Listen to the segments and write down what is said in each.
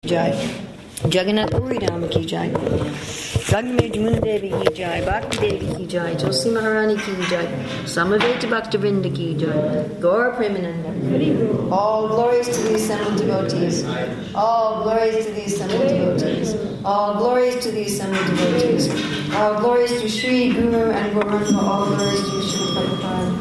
Jai Jagannath Puri Dham ki jai, Raghunath Devi ki jai, Bhakti Devi ki jai, Tulsi Maharani ki jai, Samaveta Bhaktivinoda ki jai, Gaura Premananda. All glories to the assembled devotees. All glories to the assembled devotees. All glories to the assembled devotees. All glories to Sri Guru and Gauranga. All glories to Sri Prabhupada.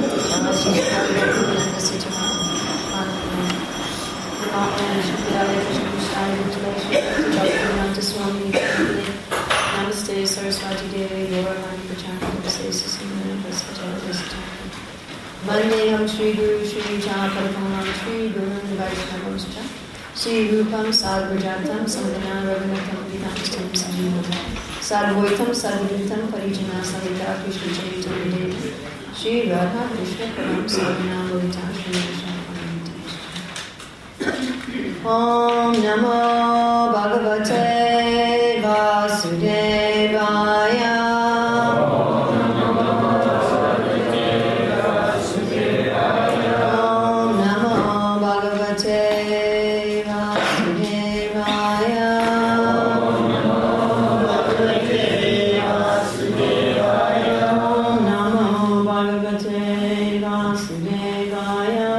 Namaste Saraswati Devi Gauravani Pachakam Sesa Simana Prasvata Prasvata Vandeham Sri Guru Sri Japakamam Sri Guru Vaishnavam Scha Sri Rupam Sadvajantam Samdana Raghunatham Vidamstam Sanjeevam Sadvoitam Sadvitam Parijana Sahita Krishna Chaitanya Devi Sri Radha Krishna Param Sadhana Bhavita Sri Vishnu Om Namo Bhagavate Vasudevaya. Om Namo Bhagavate Vasudevaya. Om Namo Bhagavate Vasudevaya.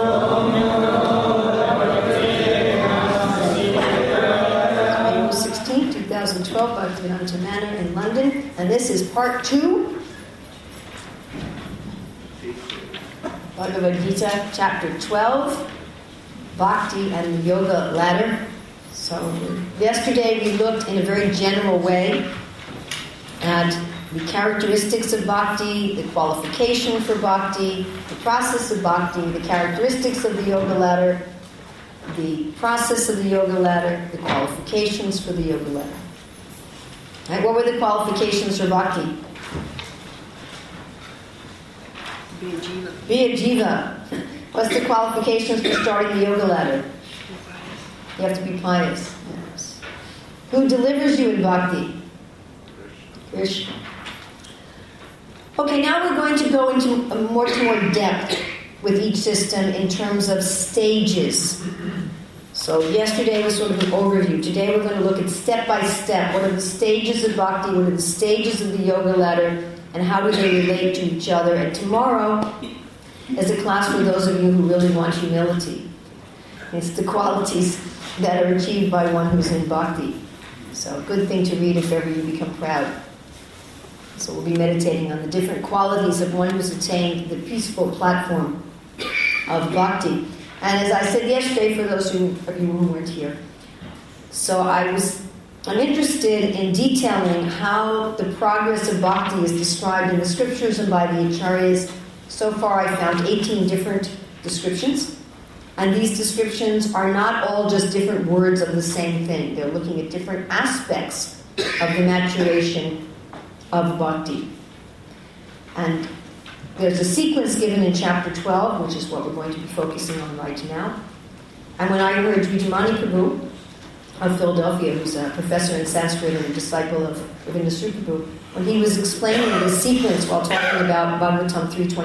2012 Bhaktivedanta Manor in London, and this is part 2, Bhagavad Gita, chapter 12, Bhakti and the Yoga Ladder. So yesterday we looked in a very general way at the characteristics of Bhakti, the qualification for Bhakti, the process of Bhakti, the characteristics of the Yoga Ladder, the process of the Yoga Ladder, the qualifications for the Yoga Ladder. Right, what were the qualifications for Bhakti? Be a jiva. Be a jiva. What's the qualifications for starting the Yoga Ladder? You have to be pious. Yes. Who delivers you in Bhakti? Krishna. Okay, now we're going to go into more depth with each system in terms of stages. So yesterday was sort of an overview. Today we're going to look at step by step. What are the stages of Bhakti? What are the stages of the Yoga Ladder? And how do they relate to each other? And tomorrow is a class for those of you who really want humility. It's the qualities that are achieved by one who's in Bhakti. So a good thing to read if ever you become proud. So we'll be meditating on the different qualities of one who's attained the peaceful platform of Bhakti. And as I said yesterday, for those of you who weren't here, so I'm interested in detailing how the progress of Bhakti is described in the scriptures and by the Acharyas. So far I found 18 different descriptions. And these descriptions are not all just different words of the same thing. They're looking at different aspects of the maturation of Bhakti. And there's a sequence given in chapter 12, which is what we're going to be focusing on right now. And when I heard Vijamani Prabhu of Philadelphia, who's a professor in Sanskrit and a disciple of Ravinda Sri Prabhu, when he was explaining the sequence while talking about Bhagavatam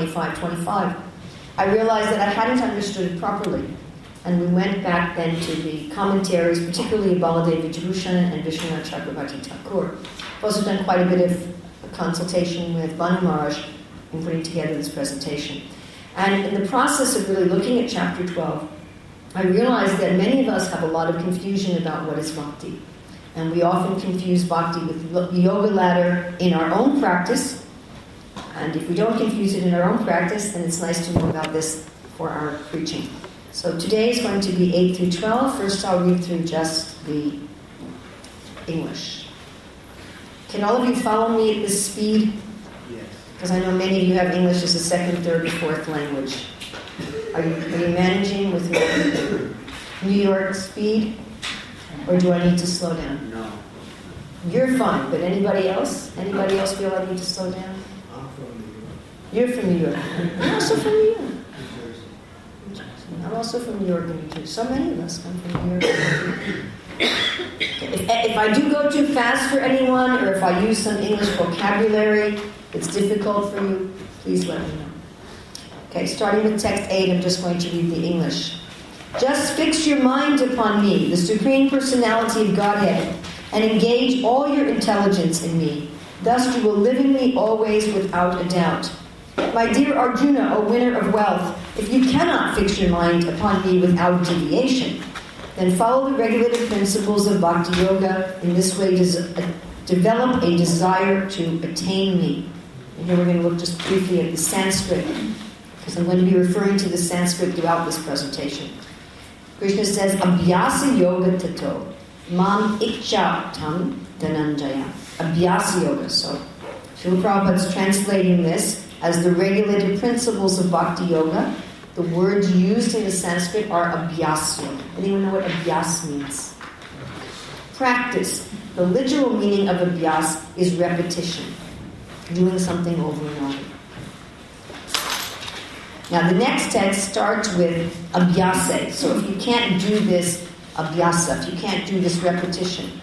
3:25, I realized that I hadn't understood it properly. And we went back then to the commentaries, particularly Baladev Vijabhushan and Vishwanath Chakravarti Thakur. I've also done quite a bit of consultation with Banu Maharaj in putting together this presentation. And in the process of really looking at chapter 12, I realized that many of us have a lot of confusion about what is Bhakti. And we often confuse Bhakti with the Yoga Ladder in our own practice. And if we don't confuse it in our own practice, then it's nice to know about this for our preaching. So today is going to be 8 through 12. First I'll read through just the English. Can all of you follow me at this speed? Yes. Because I know many of you have English as a second, third, or fourth language. Are you managing with New York speed? Or do I need to slow down? No. You're fine, but anybody else? Anybody else feel I need to slow down? I'm from New York. You're from New York. I'm also from New York. I'm also from New York and New Jersey. So many of us come from New York. If I do go too fast for anyone, or if I use some English vocabulary that's difficult for you, please let me know. Okay, starting with text 8, I'm just going to read the English. Just fix your mind upon me, the Supreme Personality of Godhead, and engage all your intelligence in me. Thus you will live in me always without a doubt. My dear Arjuna, O winner of wealth, if you cannot fix your mind upon me without deviation, then follow the regulative principles of Bhakti Yoga. In this way, develop a desire to attain me. And here we're going to look just briefly at the Sanskrit, because I'm going to be referring to the Sanskrit throughout this presentation. Krishna says, Abhyasa Yoga Tato, Mam Ikcha Tam Dhananjaya. Abhyasa Yoga. So, Srila Prabhupada's translating this as the regulative principles of Bhakti Yoga. The words used in the Sanskrit are abhyas yoga. Anyone know what abhyas means? Practice. The literal meaning of abhyas is repetition. Doing something over and over. Now the next text starts with abhyase. So if you can't do this abhyasa, if you can't do this repetition.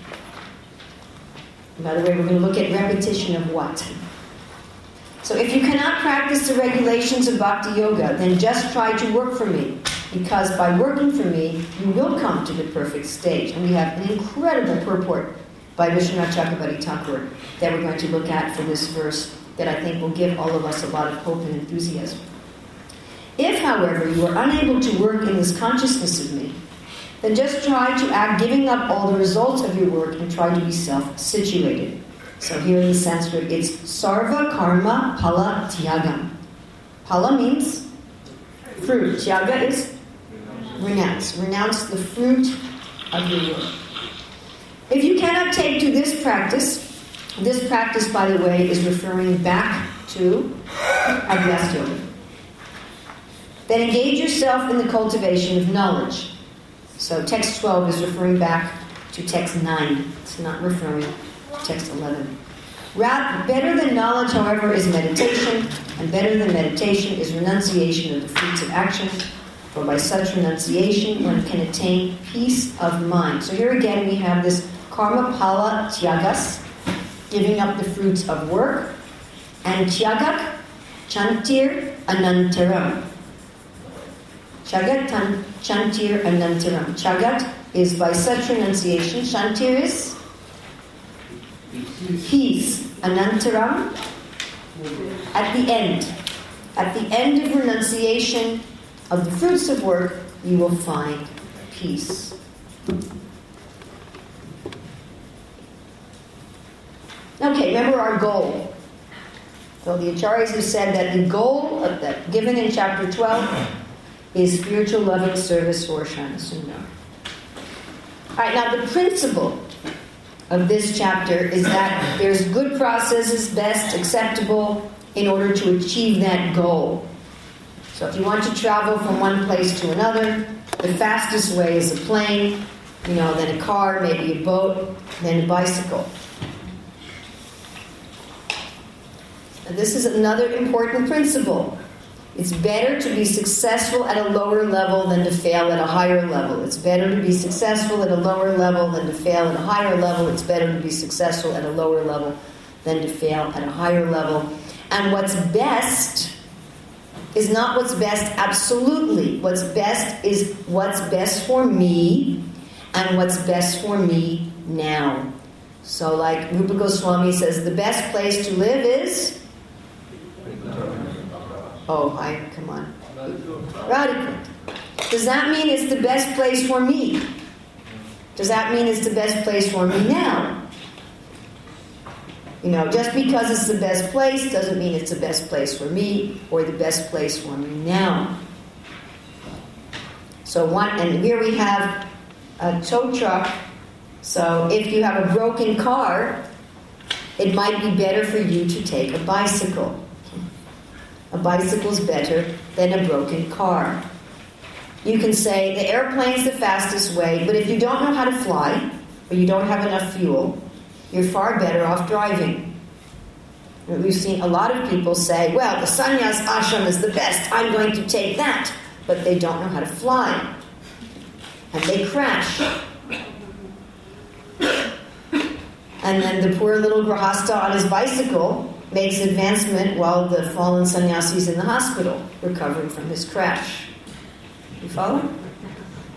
By the way, we're going to look at repetition of what? So if you cannot practice the regulations of Bhakti Yoga, then just try to work for me. Because by working for me, you will come to the perfect stage. And we have an incredible purport by Vishwanath Chakrabarti Thakur that we're going to look at for this verse that I think will give all of us a lot of hope and enthusiasm. If, however, you are unable to work in this consciousness of me, then just try to act giving up all the results of your work and try to be self-situated. So here in the Sanskrit, it's sarva karma phala tyagam. Phala means fruit. Tyaga is renounce. Renounce the fruit of your work. If you cannot take to this practice, by the way, is referring back to Abhyas Yoga. Then engage yourself in the cultivation of knowledge. So text 12 is referring back to text 9. It's not referring to text 11. Better than knowledge, however, is meditation, and better than meditation is renunciation of the fruits of action, for by such renunciation one can attain peace of mind. So here again we have this karma phala tyagas, giving up the fruits of work, and tyagak chantir anantaram. Chagat chantir anantaram. Chagat is by such renunciation. Chantir is peace. Anantaram, at the end. At the end of renunciation of the fruits of work, you will find peace. Okay, remember our goal. So the Acharyas have said that the goal of that given in chapter 12 is spiritual loving service for Shana Sundar. Alright, now the principle of this chapter is that there's good processes, best, acceptable, in order to achieve that goal. So if you want to travel from one place to another, the fastest way is a plane, then a car, maybe a boat, then a bicycle. And this is another important principle. It's better to be successful at a lower level than to fail at a higher level. It's better to be successful at a lower level than to fail at a higher level. It's better to be successful at a lower level than to fail at a higher level. And what's best is not what's best absolutely. What's best is what's best for me and what's best for me now. So like Rupa Goswami says, the best place to live is... come on. Radhikund. Does that mean it's the best place for me? Does that mean it's the best place for me now? Just because it's the best place doesn't mean it's the best place for me or the best place for me now. And here we have a tow truck. So if you have a broken car, it might be better for you to take a bicycle. A bicycle's better than a broken car. You can say the airplane's the fastest way, but if you don't know how to fly, or you don't have enough fuel, you're far better off driving. We've seen a lot of people say, well, the sannyas ashram is the best, I'm going to take that. But they don't know how to fly. And they crash. And then the poor little grahasta on his bicycle makes advancement while the fallen sannyasi is in the hospital, recovering from his crash. You follow?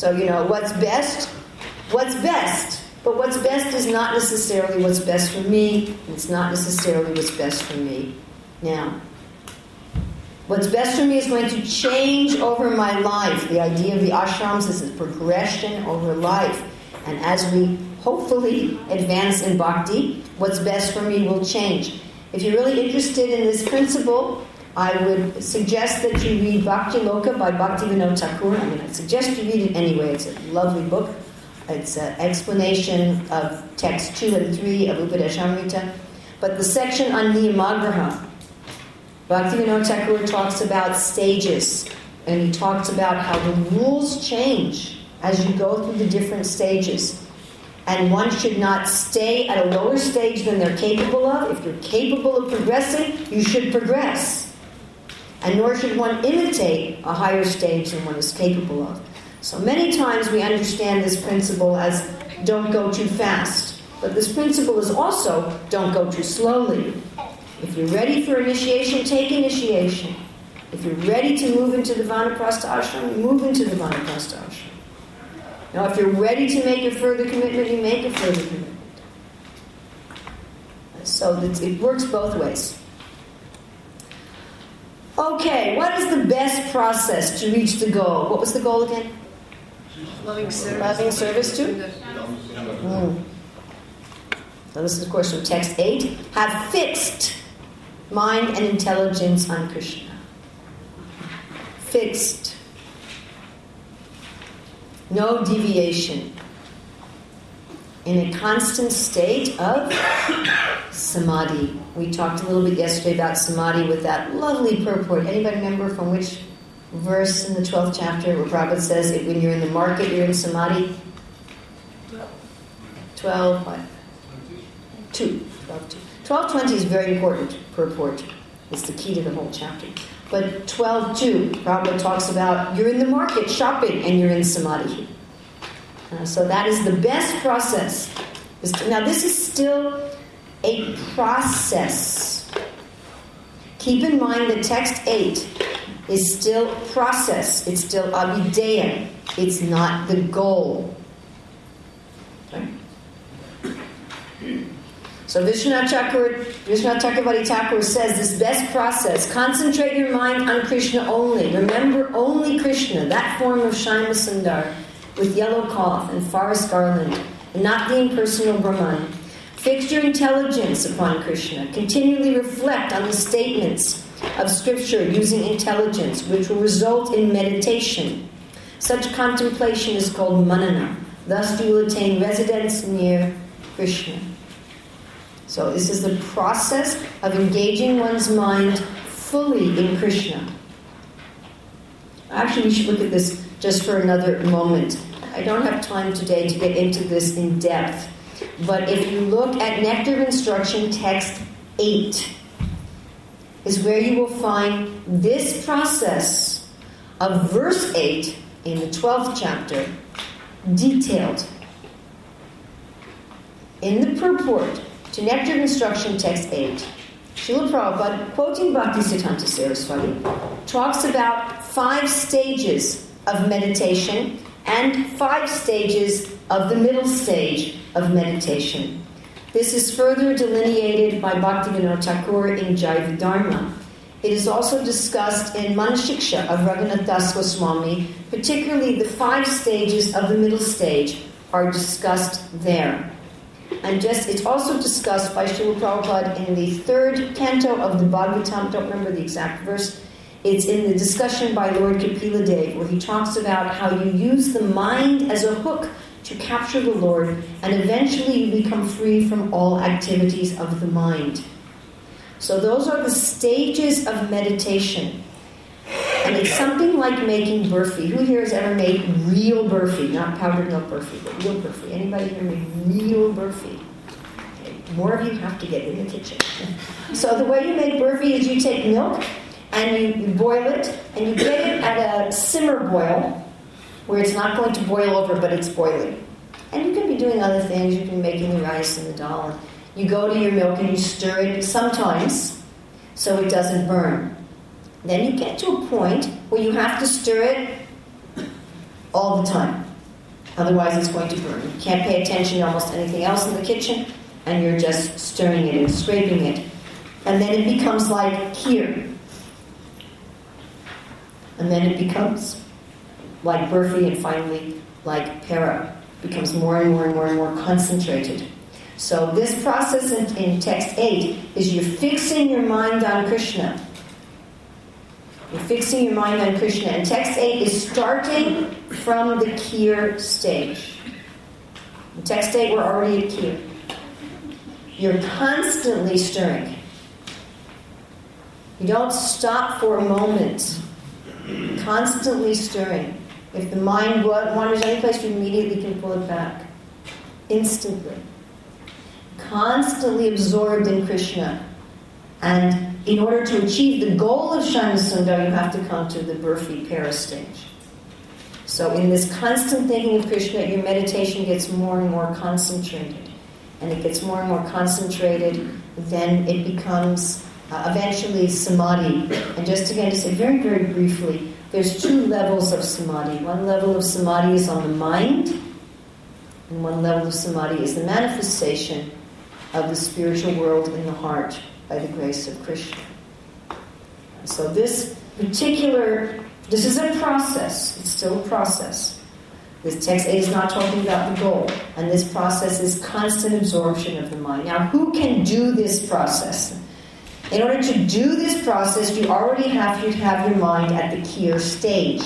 So, what's best? What's best? But what's best is not necessarily what's best for me, and it's not necessarily what's best for me now. What's best for me is going to change over my life. The idea of the ashrams is a progression over life. And as we hopefully advance in bhakti, what's best for me will change. If you're really interested in this principle, I would suggest that you read Bhakti Loka by Bhaktivinoda Thakur. I suggest you read it anyway. It's a lovely book. It's an explanation of text 2 and 3 of Upadeshamrita. But the section on Niyamagraha, Bhaktivinoda Thakur talks about stages. And he talks about how the rules change as you go through the different stages. And one should not stay at a lower stage than they're capable of. If you're capable of progressing, you should progress. And nor should one imitate a higher stage than one is capable of. So many times we understand this principle as don't go too fast. But this principle is also don't go too slowly. If you're ready for initiation, take initiation. If you're ready to move into the Vanaprastha ashram, move into the Vanaprastha ashram. Now, if you're ready to make a further commitment, you make a further commitment. So it works both ways. Okay, what is the best process to reach the goal? What was the goal again? Loving service. Loving service to? So this is, of course, from text 8. Have fixed mind and intelligence on Krishna. Fixed. No deviation. In a constant state of samadhi. We talked a little bit yesterday about samadhi with that lovely purport. Anybody remember from which verse in the 12th chapter where Prabhupada says when you're in the market, you're in samadhi? 12, what? 2. 12:20 is very important purport. It's the key to the whole chapter. But 12:2, Prabhupada talks about you're in the market shopping and you're in samadhi. So that is the best process. Now this is still a process. Keep in mind that text 8 is still process. It's still abhideya. It's not the goal. Okay? So Vishwanath Chakravarti Thakur says this best process, concentrate your mind on Krishna only. Remember only Krishna, that form of Shyama Sundar with yellow cloth and forest garland, and not the impersonal Brahman. Fix your intelligence upon Krishna. Continually reflect on the statements of Scripture using intelligence, which will result in meditation. Such contemplation is called manana. Thus you will attain residence near Krishna. So this is the process of engaging one's mind fully in Krishna. Actually, we should look at this just for another moment. I don't have time today to get into this in depth. But if you look at Nectar of Instruction, text 8, is where you will find this process of verse 8 in the 12th chapter detailed. In the purport to Nectar of Instruction, text 8, Srila Prabhupada, quoting Bhaktisiddhanta Saraswati, talks about 5 stages of meditation and 5 stages of the middle stage of meditation. This is further delineated by Bhaktivinoda Thakur in Jaiva Dharma. It is also discussed in Manashiksha of Raghunath Das Goswami, particularly the 5 stages of the middle stage are discussed there. And it's also discussed by Srila Prabhupada in the 3rd canto of the Bhagavatam. Don't remember the exact verse. It's in the discussion by Lord Kapila Dev, where he talks about how you use the mind as a hook to capture the Lord, and eventually you become free from all activities of the mind. So those are the stages of meditation. And it's something like making burfi. Who here has ever made real burfi? Not powdered milk burfi, but real burfi. Anybody here made real burfi? Okay. More of you have to get in the kitchen. So the way you make burfi is you take milk and you boil it, and you get it at a simmer boil, where it's not going to boil over, but it's boiling. And you can be doing other things. You can be making the rice and the dal. You go to your milk and you stir it sometimes so it doesn't burn. Then you get to a point where you have to stir it all the time. Otherwise, it's going to burn. You can't pay attention to almost anything else in the kitchen, and you're just stirring it and scraping it. And then it becomes like kheer. And then it becomes like burfi, and finally like para. It becomes more and more and more and more concentrated. So this process in text 8 is you're fixing your mind on Krishna. You're fixing your mind on Krishna. And text 8 is starting from the kheer stage. In text 8, we're already at kheer. You're constantly stirring. You don't stop for a moment. Constantly stirring. If the mind wanders any place, you immediately can pull it back. Instantly. Constantly absorbed in Krishna. And in order to achieve the goal of Shyamasundar, you have to come to the burfi para stage. So in this constant thinking of Krishna, your meditation gets more and more concentrated. And it gets more and more concentrated, then it becomes eventually samadhi. And just again to say very, very briefly, there's two levels of samadhi. One level of samadhi is on the mind, and one level of samadhi is the manifestation of the spiritual world in the heart by the grace of Krishna. So this is a process. It's still a process. This text 8 is not talking about the goal, and this process is constant absorption of the mind. Now, who can do this process? In order to do this process, you already have to have your mind at the kheer stage.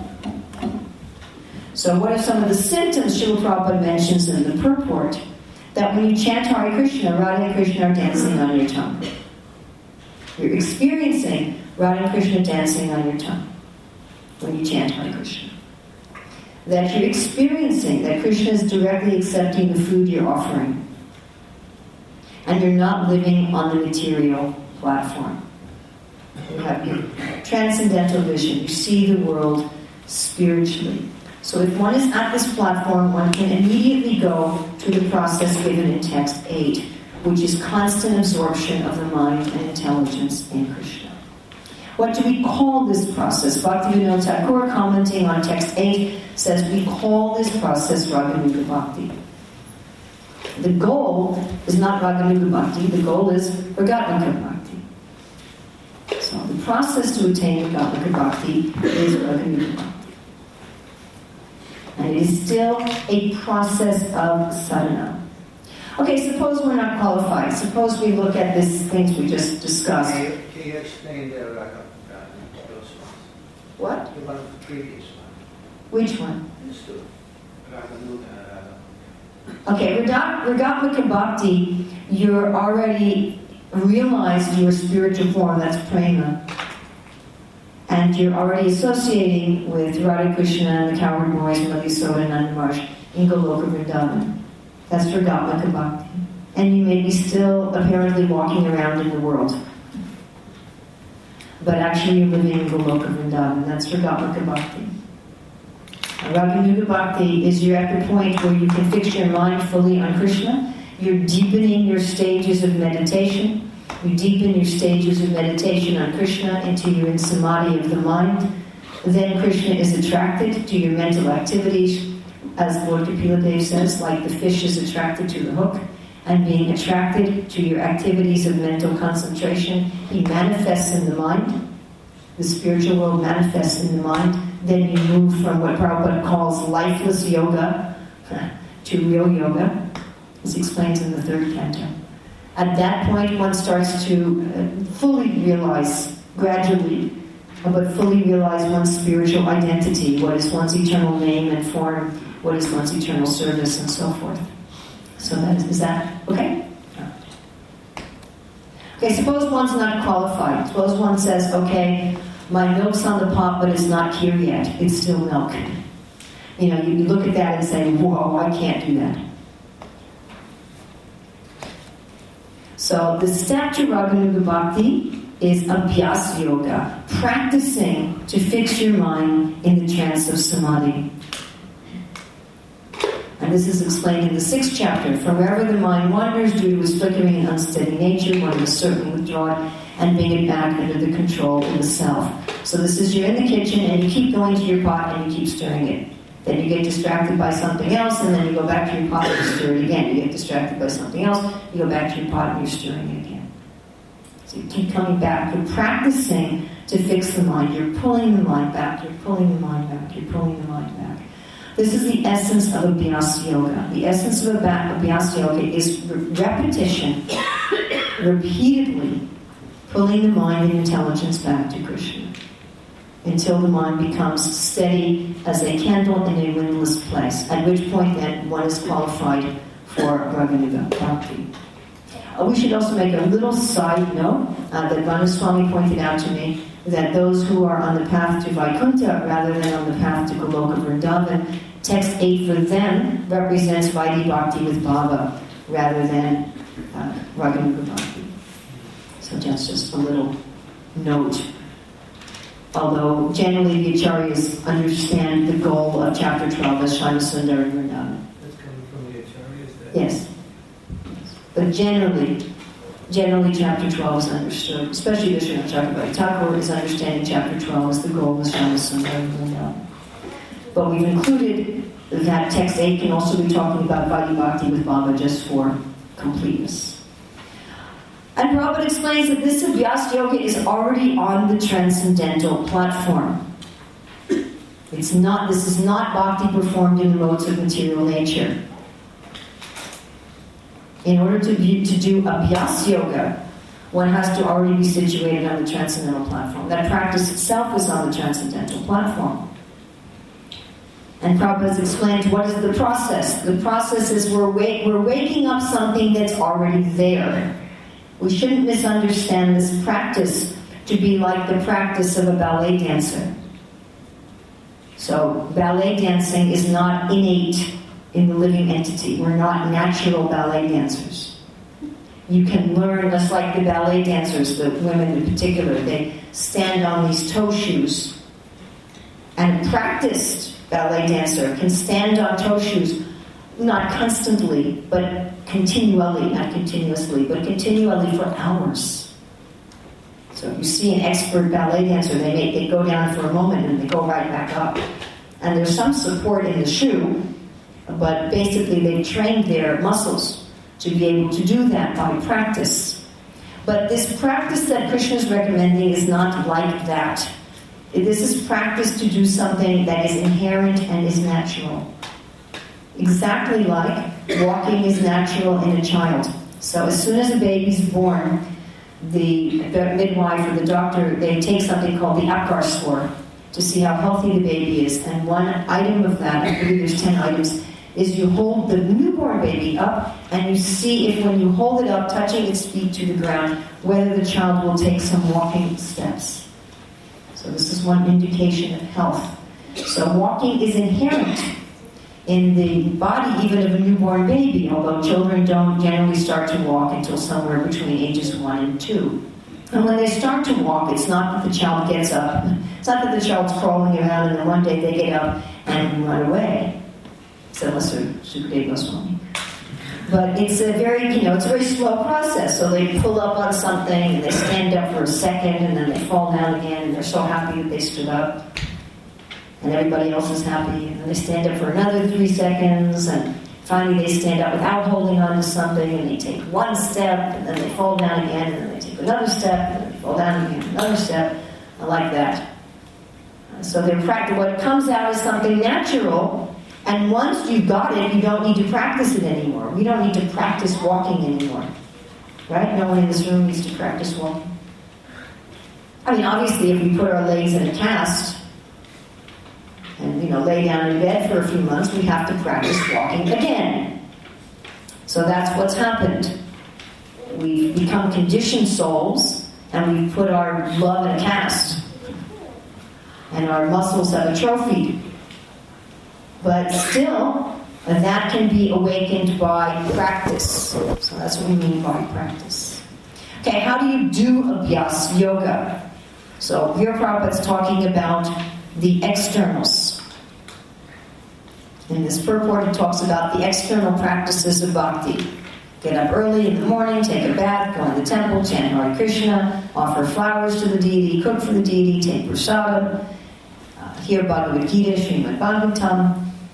So what are some of the symptoms Srila Prabhupada mentions in the purport? That when you chant Hare Krishna, Radha and Krishna are dancing on your tongue. You're experiencing Radha and Krishna dancing on your tongue when you chant Hare Krishna. That you're experiencing that Krishna is directly accepting the food you're offering. And you're not living on the material platform. You have your transcendental vision. You see the world spiritually. So if one is at this platform, one can immediately go to the process given in text 8, which is constant absorption of the mind and intelligence in Krishna. What do we call this process? Bhaktivinoda Thakur, commenting on text 8, says we call this process Raganuga Bhakti. The goal is not Raganuga Bhakti, the goal is Ragatmika Bhakti. So the process to attain Ragatmika Bhakti is Raganuga Bhakti. And it is still a process of sadhana. Okay, suppose we're not qualified. Suppose we look at these things we just discussed. Can you explain the those ones? What? The one of the previous one. Which one? These two. Okay, Ragatmika Bhakti, you're already realized your spiritual form, that's prema. And you're already associating with Radha Krishna and the cowherd boys, Madhusudan and Nanda Maharaj in Goloka Vrindavan. That's Ragatmika Bhakti. And you may be still apparently walking around in the world. But actually you're living in Goloka Vrindavan. That's Ragatmika Bhakti. Raganuga Bhakti is you're at the point where you can fix your mind fully on Krishna. You're deepening your stages of meditation. You deepen your stages of meditation on Krishna until you're in samadhi of the mind. Then Krishna is attracted to your mental activities, as Lord Kapila Dev says, like the fish is attracted to the hook. And being attracted to your activities of mental concentration, he manifests in the mind. The spiritual world manifests in the mind. Then you move from what Prabhupada calls lifeless yoga to real yoga. This explains in the 3rd canto. At that point, one starts to fully realize, gradually, but fully realize one's spiritual identity, what is one's eternal name and form, what is one's eternal service, and so forth. So is that okay? Okay, suppose one's not qualified. Suppose one says, okay, my milk's on the pot, but it's not here yet. It's still milk. You know, you look at that and say, whoa, I can't do that. So the step to Raganuga Bhakti is Abhyas Yoga, practicing to fix your mind in the trance of samadhi. And this is explained in the 6th chapter. From wherever the mind wanders due to its flickering and unsteady nature, one must certainly withdraw it and bring it back under the control of the self. So this is, you're in the kitchen and you keep going to your pot and you keep stirring it. Then you get distracted by something else, and then you go back to your pot and you stir it again. You get distracted by something else, you go back to your pot and you're stirring it again. So you keep coming back. You're practicing to fix the mind. You're pulling the mind back. You're pulling the mind back. You're pulling the mind back. This is the essence of Abhyasa Yoga. The essence of Abhyasa Yoga is repetition, repeatedly pulling the mind and intelligence back to Krishna until the mind becomes steady as a candle in a windless place, at which point then one is qualified for Raganuga Bhakti. We should also make a little side note that Vanaswami pointed out to me, that those who are on the path to Vaikuntha rather than on the path to Goloka Vrindavan, text 8 for them represents Vaidhi Bhakti with Bhava rather than Raganuga Bhakti. So that's just a little note. Although generally the Acharyas understand the goal of chapter 12 as Shama Sundar and Vrindavan. That's coming from the Acharyas? Yes. But generally chapter 12 is understood, especially Vishwanath Chakravarti Thakur is understanding chapter 12 as the goal of Shama Sundar and Vrindavan. But we've included that text 8 can also be talking about Vaidhi Bhakti with Bhava just for completeness. And Prabhupada explains that this Abhyasa Yoga is already on the transcendental platform. This is not bhakti performed in the modes of material nature. In order to do Abhyasa Yoga, one has to already be situated on the transcendental platform. That practice itself is on the transcendental platform. And Prabhupada has explained what is the process. The process is we're waking up something that's already there. We shouldn't misunderstand this practice to be like the practice of a ballet dancer. So ballet dancing is not innate in the living entity. We're not natural ballet dancers. You can learn, just like the ballet dancers, the women in particular, they stand on these toe shoes. And a practiced ballet dancer can stand on toe shoes, not constantly, but continually, not continuously, but continually for hours. So if you see an expert ballet dancer, they go down for a moment and they go right back up. And there's some support in the shoe, but basically they've trained their muscles to be able to do that by practice. But this practice that Krishna is recommending is not like that. This is practice to do something that is inherent and is natural. Exactly like walking is natural in a child. So as soon as a baby's born, the midwife or the doctor, they take something called the Apgar score to see how healthy the baby is. And one item of that, I believe there's 10 items, is you hold the newborn baby up and you see if when you hold it up, touching its feet to the ground, whether the child will take some walking steps. So this is one indication of health. So walking is inherent in the body even of a newborn baby, although children don't generally start to walk until somewhere between ages 1 and 2. And when they start to walk, it's not that the child gets up. It's not that the child's crawling around and then one day they get up and run away. So unless they're Sukadeva Goswami. But it's a very slow process. So they pull up on something and they stand up for a second and then they fall down again and they're so happy that they stood up. And everybody else is happy, and then they stand up for another 3 seconds, and finally they stand up without holding on to something, and they take one step, and then they fall down again, and then they take another step, and then they fall down again, another step, like that. So what comes out is something natural, and once you've got it, you don't need to practice it anymore. We don't need to practice walking anymore. Right? No one in this room needs to practice walking. I mean, obviously, if we put our legs in a cast, and lay down in bed for a few months, we have to practice walking again. So that's what's happened. We've become conditioned souls, and we've put our love in a cast. And our muscles have atrophied. But still, that can be awakened by practice. So that's what we mean by practice. Okay, how do you do Abhyasa Yoga? So here Prabhupada's talking about the externals. In this purport, it talks about the external practices of bhakti. Get up early in the morning, take a bath, go in the temple, chant Hare Krishna, offer flowers to the deity, cook for the deity, take prasadam, hear Bhagavad Gita, Srimad Bhagavatam,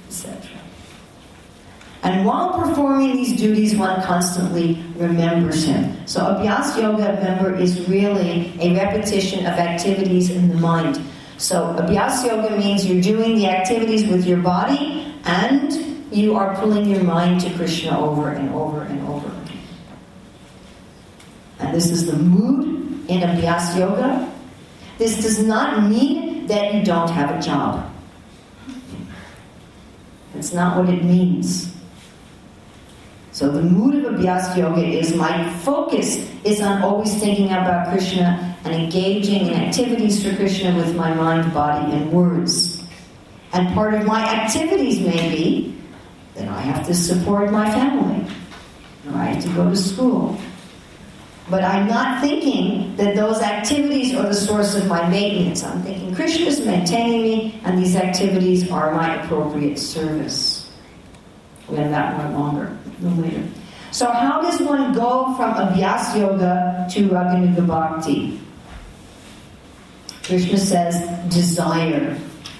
And while performing these duties, one constantly remembers him. So Abhyas Yoga, remember, is really a repetition of activities in the mind. So Abhyas Yoga means you're doing the activities with your body and you are pulling your mind to Krishna over and over and over again. And this is the mood in Abhyas Yoga. This does not mean that you don't have a job. That's not what it means. So the mood of Abhyas Yoga is my focus is on always thinking about Krishna and engaging in activities for Krishna with my mind, body, and words. And part of my activities may be that I have to support my family, or I have to go to school. But I'm not thinking that those activities are the source of my maintenance. I'm thinking Krishna is maintaining me, and these activities are my appropriate service. We have that one longer, a little later. So how does one go from Abhyas Yoga to Raganuga Bhakti? Krishna says, desire.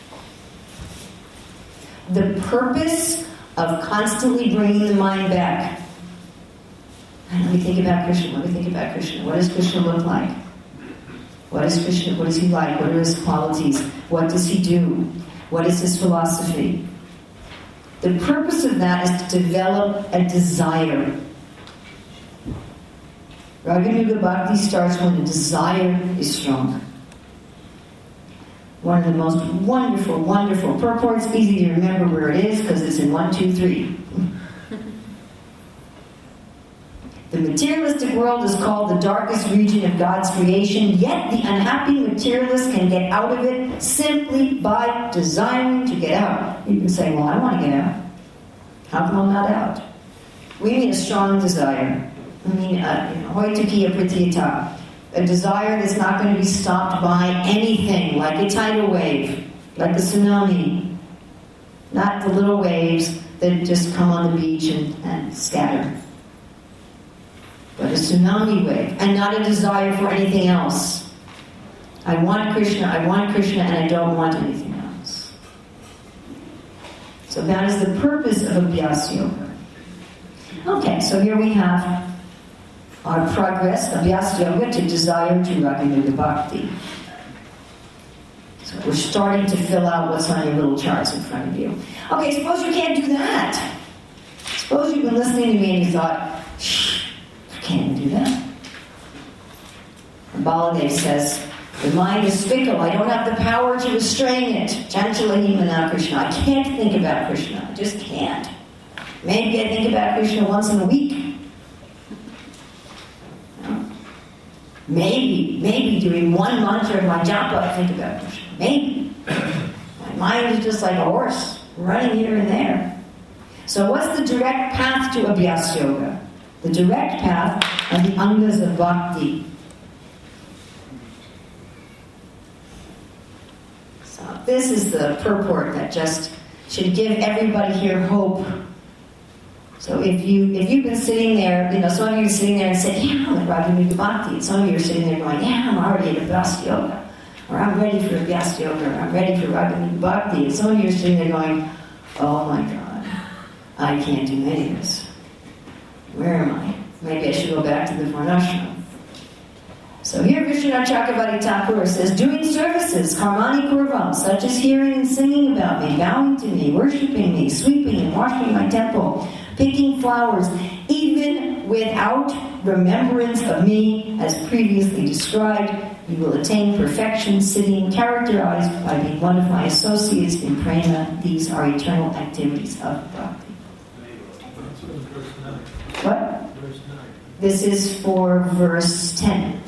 The purpose of constantly bringing the mind back. And let me think about Krishna. Let me think about Krishna. What does Krishna look like? What is Krishna? What is he like? What are his qualities? What does he do? What is his philosophy? The purpose of that is to develop a desire. Raganuga Bhakti starts when the desire is strong. One of the most wonderful, wonderful purports, easy to remember where it is because it's in 1, 2, 3. The materialistic world is called the darkest region of God's creation, yet the unhappy materialist can get out of it simply by desiring to get out. You can say, well, I want to get out. How come I'm not out? We need a strong desire. I mean, hoitukiya pratyata. A desire that's not going to be stopped by anything, like a tidal wave, like a tsunami. Not the little waves that just come on the beach and scatter. But a tsunami wave, and not a desire for anything else. I want Krishna, and I don't want anything else. So that is the purpose of Abhyas Yoga. Okay, so here we have our progress, Abhyas Yoga, to desire to Raganuga Bhakti. So we're starting to fill out what's on your little charts in front of you. Okay, suppose you can't do that. Suppose you've been listening to me and you thought, I can't do that. And Baladev says, the mind is fickle. I don't have the power to restrain it. Chanchalahi Mana Krishna. I can't think about Krishna. I just can't. Maybe I think about Krishna once in a week. Maybe doing one mantra of my japa, I think about Krishna. Maybe. My mind is just like a horse, running here and there. So what's the direct path to Abhyas Yoga? The direct path are the angas of bhakti. So this is the purport that just should give everybody here hope. So if you've been sitting there, some of you are sitting there and said, yeah, I'm at Raganuga Bhakti. And some of you are sitting there going, yeah, I'm already at Abhyas Yoga. Or I'm ready for Abhyas Yoga. Or I'm ready for Raganuga Bhakti. And some of you are sitting there going, oh my God, I can't do any of this. Where am I? Maybe I should go back to the Varnashram. So here Vishwanath Chakravarti Thakur says, doing services, karmani kurvam, such as hearing and singing about me, bowing to me, worshipping me, sweeping and washing my temple, picking flowers, even without remembrance of me, as previously described, you will attain perfection, sitting characterized by being one of my associates in prema. These are eternal activities of bhakti. What? Verse 9. This is for verse 10.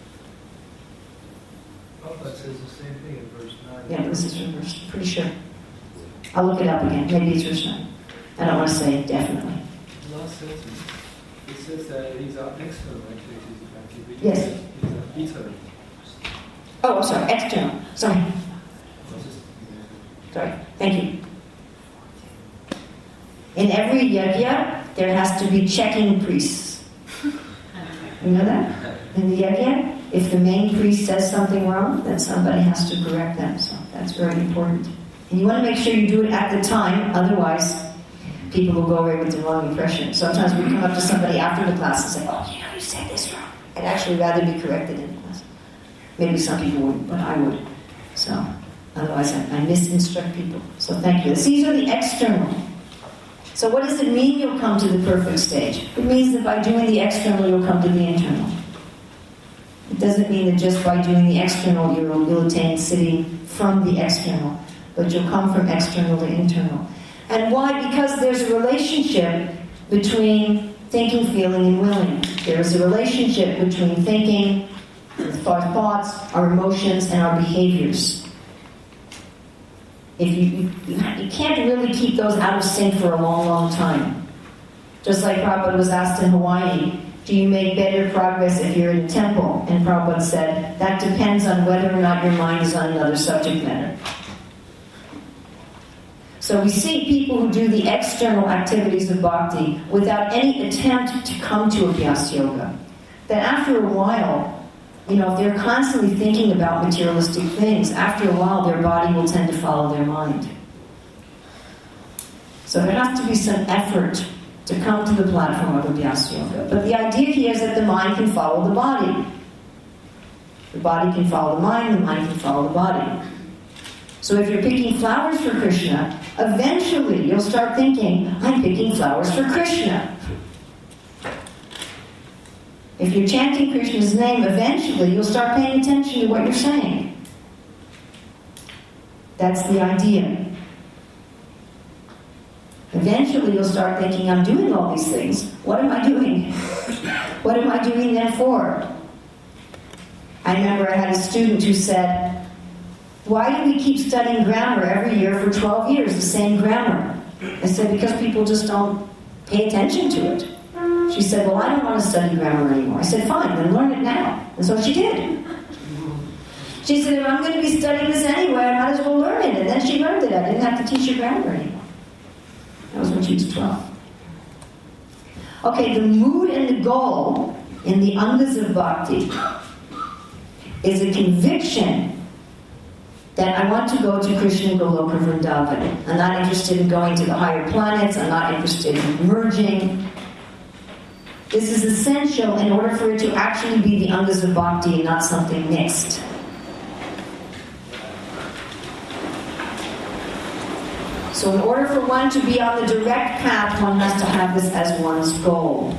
Prabhupada says the same thing in verse 9. Yeah, this is from verse, pretty sure. I'll look it up again. Maybe it's verse 9. I don't want to say definitely. The last sentence, it says that these are external activities of bhakti. Yes. These are internal. Oh, I'm sorry. External. Sorry. Thank you. In every yajna, there has to be checking priests. You know that? In the yajna, if the main priest says something wrong, then somebody has to correct them. So that's very important. And you want to make sure you do it at the time, otherwise people will go away with the wrong impression. Sometimes we come up to somebody after the class and say, oh, you said this wrong. I'd actually rather be corrected in class. Maybe some people wouldn't, but I would. So, otherwise I misinstruct people. So thank you. These are the external. So what does it mean you'll come to the perfect stage? It means that by doing the external, you'll come to the internal. It doesn't mean that just by doing the external, you'll attain siddhi from the external, but you'll come from external to internal. And why? Because there's a relationship between thinking, feeling, and willing. There is a relationship between thinking, our thoughts, our emotions, and our behaviors. If you can't really keep those out of sync for a long, long time. Just like Prabhupada was asked in Hawaii, do you make better progress if you're in a temple? And Prabhupada said, that depends on whether or not your mind is on another subject matter. So we see people who do the external activities of bhakti without any attempt to come to Abhyas Yoga. That after a while, if they're constantly thinking about materialistic things, after a while their body will tend to follow their mind. So there has to be some effort to come to the platform of Abhyas Yoga. But the idea here is that the mind can follow the body. The body can follow the mind can follow the body. So if you're picking flowers for Krishna, eventually you'll start thinking, I'm picking flowers for Krishna. If you're chanting Krishna's name, eventually you'll start paying attention to what you're saying. That's the idea. Eventually you'll start thinking, I'm doing all these things. What am I doing? What am I doing them for? I remember I had a student who said, why do we keep studying grammar every year for 12 years, the same grammar? I said, because people just don't pay attention to it. She said, well, I don't want to study grammar anymore. I said, fine, then learn it now. And so she did. She said, if I'm going to be studying this anyway, I might as well learn it. And then she learned it. I didn't have to teach her grammar anymore. That was when she was 12. Okay, the mood and the goal in the Angas of Bhakti is a conviction that I want to go to Krishna Goloka Vrindavan. I'm not interested in going to the higher planets. I'm not interested in merging. This is essential in order for it to actually be the Angas of Bhakti and not something mixed. So in order for one to be on the direct path, one has to have this as one's goal.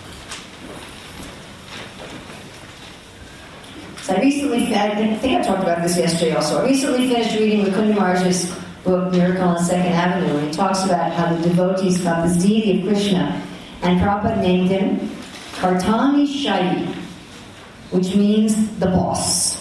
So I think I talked about this yesterday also. I recently finished reading Mukunda Maharaj's book, Miracle on 2nd Avenue, and he talks about how the devotees got this deity of Krishna, and Prabhupada named him Kartani Shahi, which means the boss.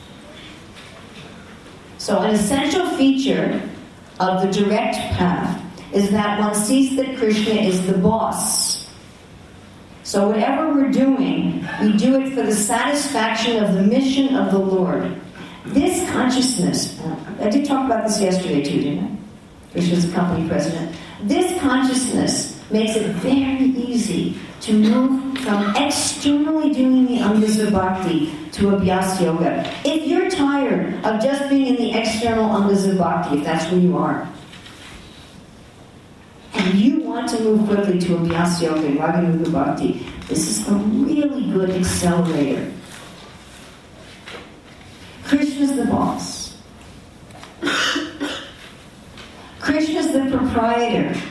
So an essential feature of the direct path is that one sees that Krishna is the boss. So whatever we're doing, we do it for the satisfaction of the mission of the Lord. This consciousness, I did talk about this yesterday too, didn't I? Krishna's the company president. This consciousness makes it very easy to move from externally doing the Angas of Bhakti to Abhyas Yoga. If you're tired of just being in the external Angas of Bhakti, if that's where you are, and you want to move quickly to Abhyas Yoga and Raganuga Bhakti, this is a really good accelerator. Krishna's the boss. Krishna's the proprietor.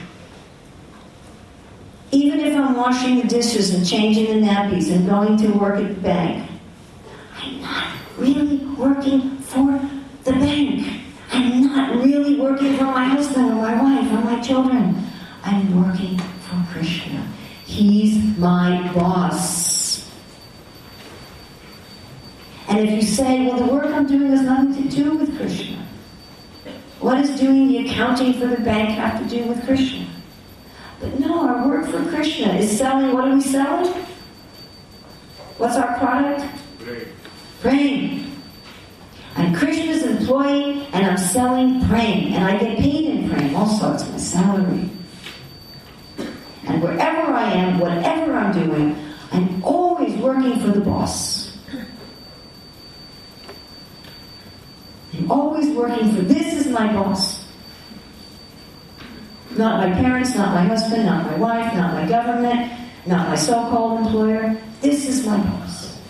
Even if I'm washing the dishes and changing the nappies and going to work at the bank, I'm not really working for the bank. I'm not really working for my husband or my wife or my children. I'm working for Krishna. He's my boss. And if you say, well, the work I'm doing has nothing to do with Krishna, what does doing the accounting for the bank have to do with Krishna? But no, our work for Krishna is selling. What are we selling? What's our product? Praying. I'm Krishna's employee and I'm selling praying. And I get paid in praying also. It's my salary. And wherever I am, whatever I'm doing, I'm always working for the boss. I'm always working for, this is my boss. Not my parents, not my husband, not my wife, not my government, not my so-called employer. This is my boss.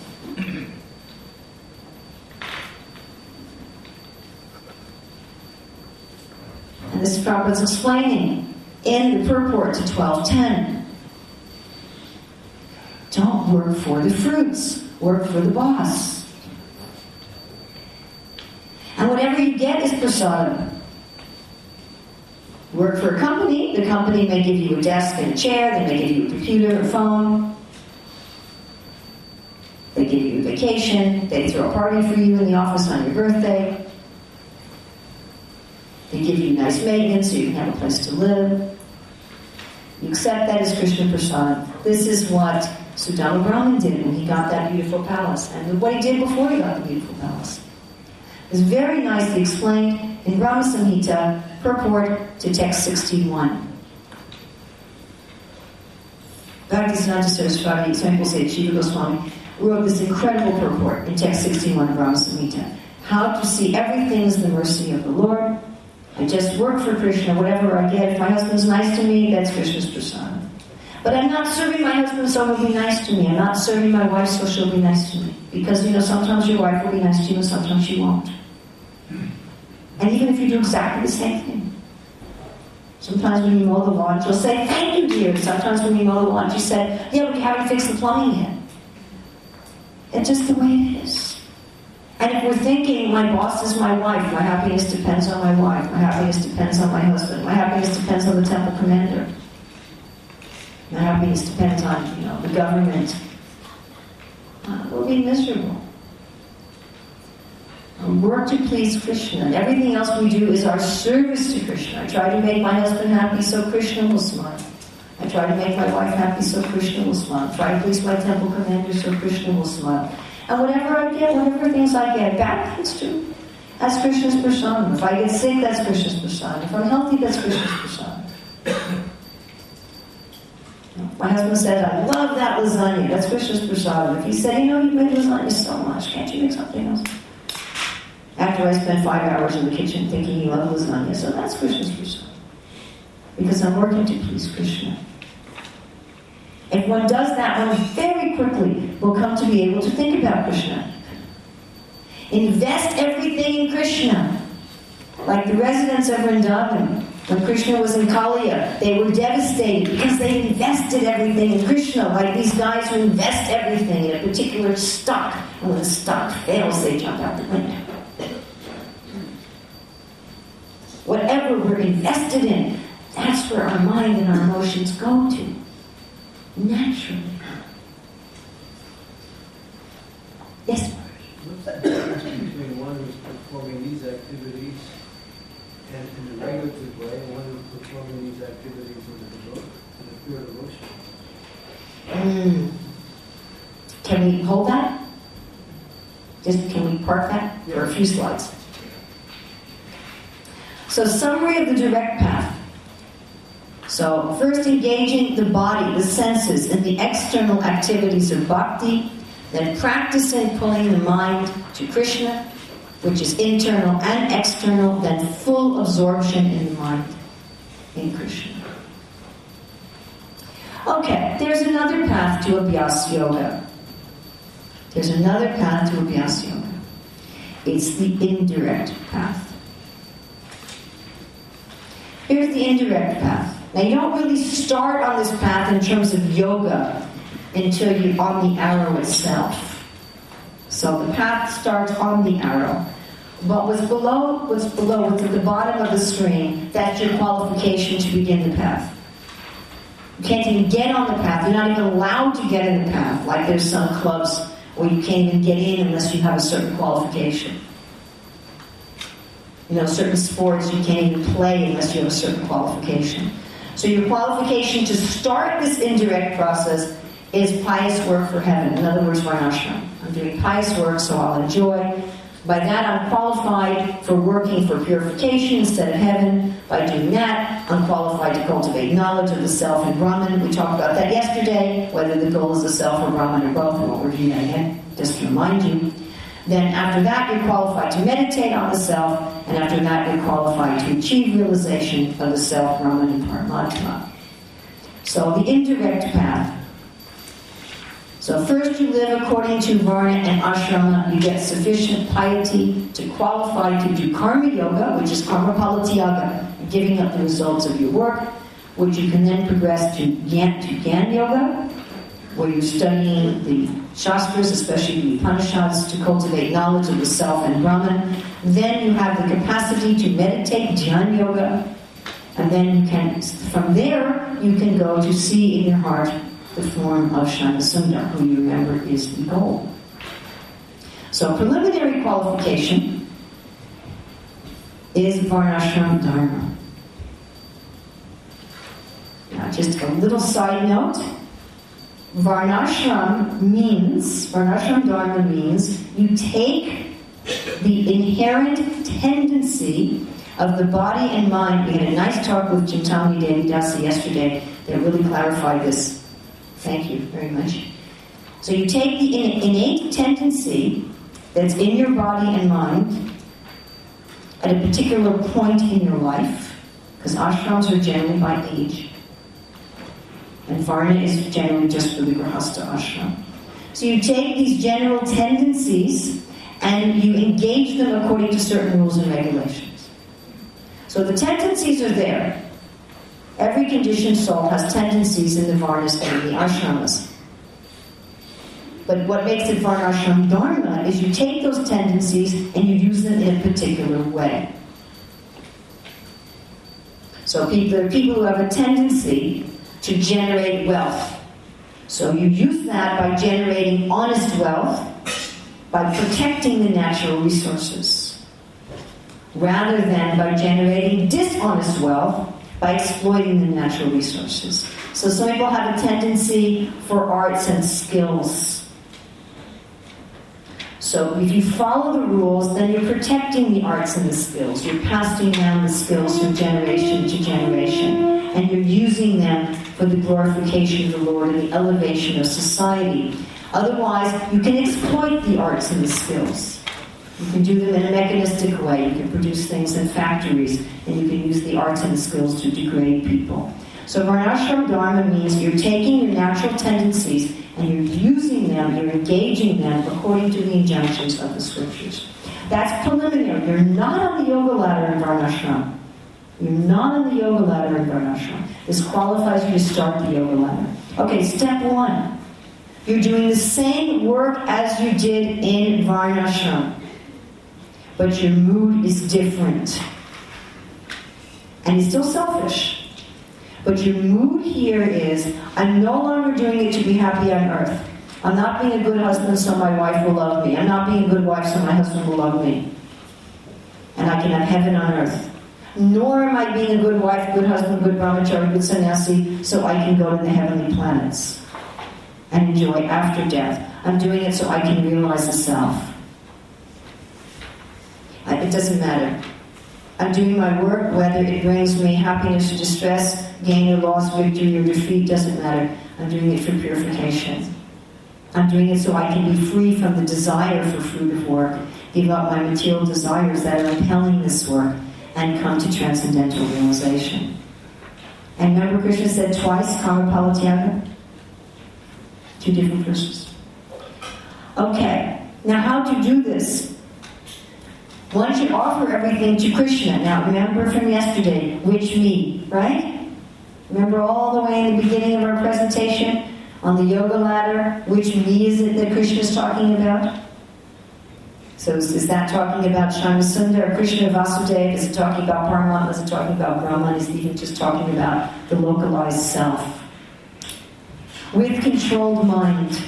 And this is Prabhupada's explaining in the purport to 1210. Don't work for the fruits. Work for the boss. And whatever you get is prasadam. Work for a company. The company may give you a desk and a chair. They may give you a computer, a phone. They give you a vacation. They throw a party for you in the office on your birthday. They give you nice maintenance so you can have a place to live. You accept that as Krishna Prasad. This is what Sudama Brahman did when he got that beautiful palace, and what he did before he got the beautiful palace. It's very nicely explained in Brahma Samhita, purport to text 16.1. Bhaktisiddhanta Saraswati, some people say Jiva Goswami, wrote this incredible purport in text 16.1 of Brahma Samhita. How to see everything as the mercy of the Lord. I just work for Krishna, whatever I get. If my husband's nice to me, that's Krishna's prasad. But I'm not serving my husband so he'll be nice to me. I'm not serving my wife so she'll be nice to me. Because, sometimes your wife will be nice to you and sometimes she won't. And even if you do exactly the same thing. Sometimes when you mow the lawn, she'll say, thank you, dear. Sometimes when you mow the lawn, she said, yeah, but you haven't fixed the plumbing yet. It's just the way it is. And if we're thinking, my boss is my wife, my happiness depends on my wife, my happiness depends on my husband, my happiness depends on the temple commander, my happiness depends on, the government, we'll be miserable. Work to please Krishna. And everything else we do is our service to Krishna. I try to make my husband happy so Krishna will smile. I try to make my wife happy so Krishna will smile. I try to please my temple commander so Krishna will smile. And whatever I get, whatever things I get, bad things too, that's Krishna's prasad. If I get sick, that's Krishna's prasad. If I'm healthy, that's Krishna's prasad. My husband said, I love that lasagna. That's Krishna's prasad. If he said, you made lasagna so much, can't you make something else? After I spent 5 hours in the kitchen thinking he loved lasagna, so that's Krishna's prasad. Because I'm working to please Krishna. If one does that, one very quickly will come to be able to think about Krishna. Invest everything in Krishna. Like the residents of Vrindavan, when Krishna was in Kaliya, they were devastated because they invested everything in Krishna, like these guys who invest everything in a particular stock. And when the stock fails, they jump out the window. Whatever we're invested in, that's where our mind and our emotions go to. Naturally. Yes, Mark? What's the difference between one who's performing these activities and in a regulative way, and one who's performing these activities in a pure devotion? Can we hold that? Can we park that for a few slides? So, summary of the direct path. So, first engaging the body, the senses, in the external activities of bhakti, then practicing pulling the mind to Krishna, which is internal and external, then full absorption in the mind in Krishna. Okay, there's another path to Abhyas Yoga. There's another path to Abhyas Yoga. It's the indirect path. Here's the indirect path. Now, you don't really start on this path in terms of yoga until you're on the arrow itself. So the path starts on the arrow. But what's at the bottom of the stream, that's your qualification to begin the path. You can't even get on the path. You're not even allowed to get in the path. Like there's some clubs where you can't even get in unless you have a certain qualification. Certain sports you can't even play unless you have a certain qualification. So your qualification to start this indirect process is pious work for heaven. In other words, varnashram. I'm doing pious work, so I'll enjoy. By that, I'm qualified for working for purification instead of heaven. By doing that, I'm qualified to cultivate knowledge of the self and Brahman. We talked about that yesterday, whether the goal is the self or Brahman or both. I won't review that again, just to remind you. Then after that, you're qualified to meditate on the self, and after that, you're qualified to achieve realization of the self, Brahman, and Paramatma. So the indirect path. So first you live according to Varna and Ashrama. You get sufficient piety to qualify to do Karma Yoga, which is Karma Palatyaga, giving up the results of your work, which you can then progress to Gyan Yoga, where you're studying the Shastras, especially the Upanishads, to cultivate knowledge of the self and Brahman. Then you have the capacity to meditate, Dhyan Yoga, and then you can, from there, you can go to see in your heart the form of Shyamasundar, who you remember is the goal. So preliminary qualification is Varnashram Dharma. Now just a little side note. Varnashram Dharma means you take the inherent tendency of the body and mind. We had a nice talk with Chintamani Devi Dasi yesterday that really clarified this. Thank you very much. So you take the innate tendency that's in your body and mind at a particular point in your life, because ashrams are generally by age, and Varna is generally just for the Grihastha ashram. So you take these general tendencies and you engage them according to certain rules and regulations. So the tendencies are there. Every conditioned soul has tendencies in the Varnas and in the ashramas. But what makes it Varnashram Dharma is you take those tendencies and you use them in a particular way. So there are people who have a tendency to generate wealth. So you use that by generating honest wealth, by protecting the natural resources, rather than by generating dishonest wealth by exploiting the natural resources. So some people have a tendency for arts and skills. So if you follow the rules, then you're protecting the arts and the skills. You're passing down the skills from generation to generation. And you're using them for the glorification of the Lord and the elevation of society. Otherwise, you can exploit the arts and the skills. You can do them in a mechanistic way. You can produce things in factories, and you can use the arts and the skills to degrade people. So Varnashram Dharma means you're taking your natural tendencies and you're using them, you're engaging them according to the injunctions of the scriptures. That's preliminary. You're not on the yoga ladder in Varnashram. You're not on the yoga ladder in Varnashram. This qualifies you to start the yoga ladder. Okay, step one. You're doing the same work as you did in Varnashram, but your mood is different. And it's still selfish. But your mood here is, I'm no longer doing it to be happy on earth. I'm not being a good husband so my wife will love me. I'm not being a good wife so my husband will love me. And I can have heaven on earth. Nor am I being a good wife, good husband, good brahmachari, good sannyasi so I can go to the heavenly planets and enjoy after death. I'm doing it so I can realize the self. It doesn't matter. I'm doing my work, whether it brings me happiness or distress, gain or loss, victory or defeat, doesn't matter. I'm doing it for purification. I'm doing it so I can be free from the desire for fruit of work, give up my material desires that are impelling this work, and come to transcendental realization. And remember Krishna said twice, Karma Palatyaga? Two different verses. Okay, now how to do this? One should offer everything to Krishna. Now remember from yesterday, which me, right? Remember all the way in the beginning of our presentation on the yoga ladder, which me is it that Krishna is talking about? So is that talking about Shyamasundar, Krishna Vasudeva? Is it talking about Paramatma? Is it talking about Brahman? Is it even just talking about the localized self? With controlled mind.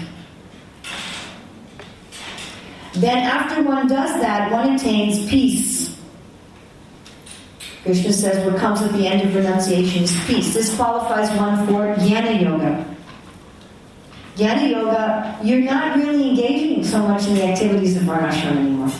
Then after one does that, one attains peace. Krishna says what comes at the end of renunciation is peace. This qualifies one for Jnana Yoga. Jnana Yoga, you're not really engaging so much in the activities of Varnashram anymore.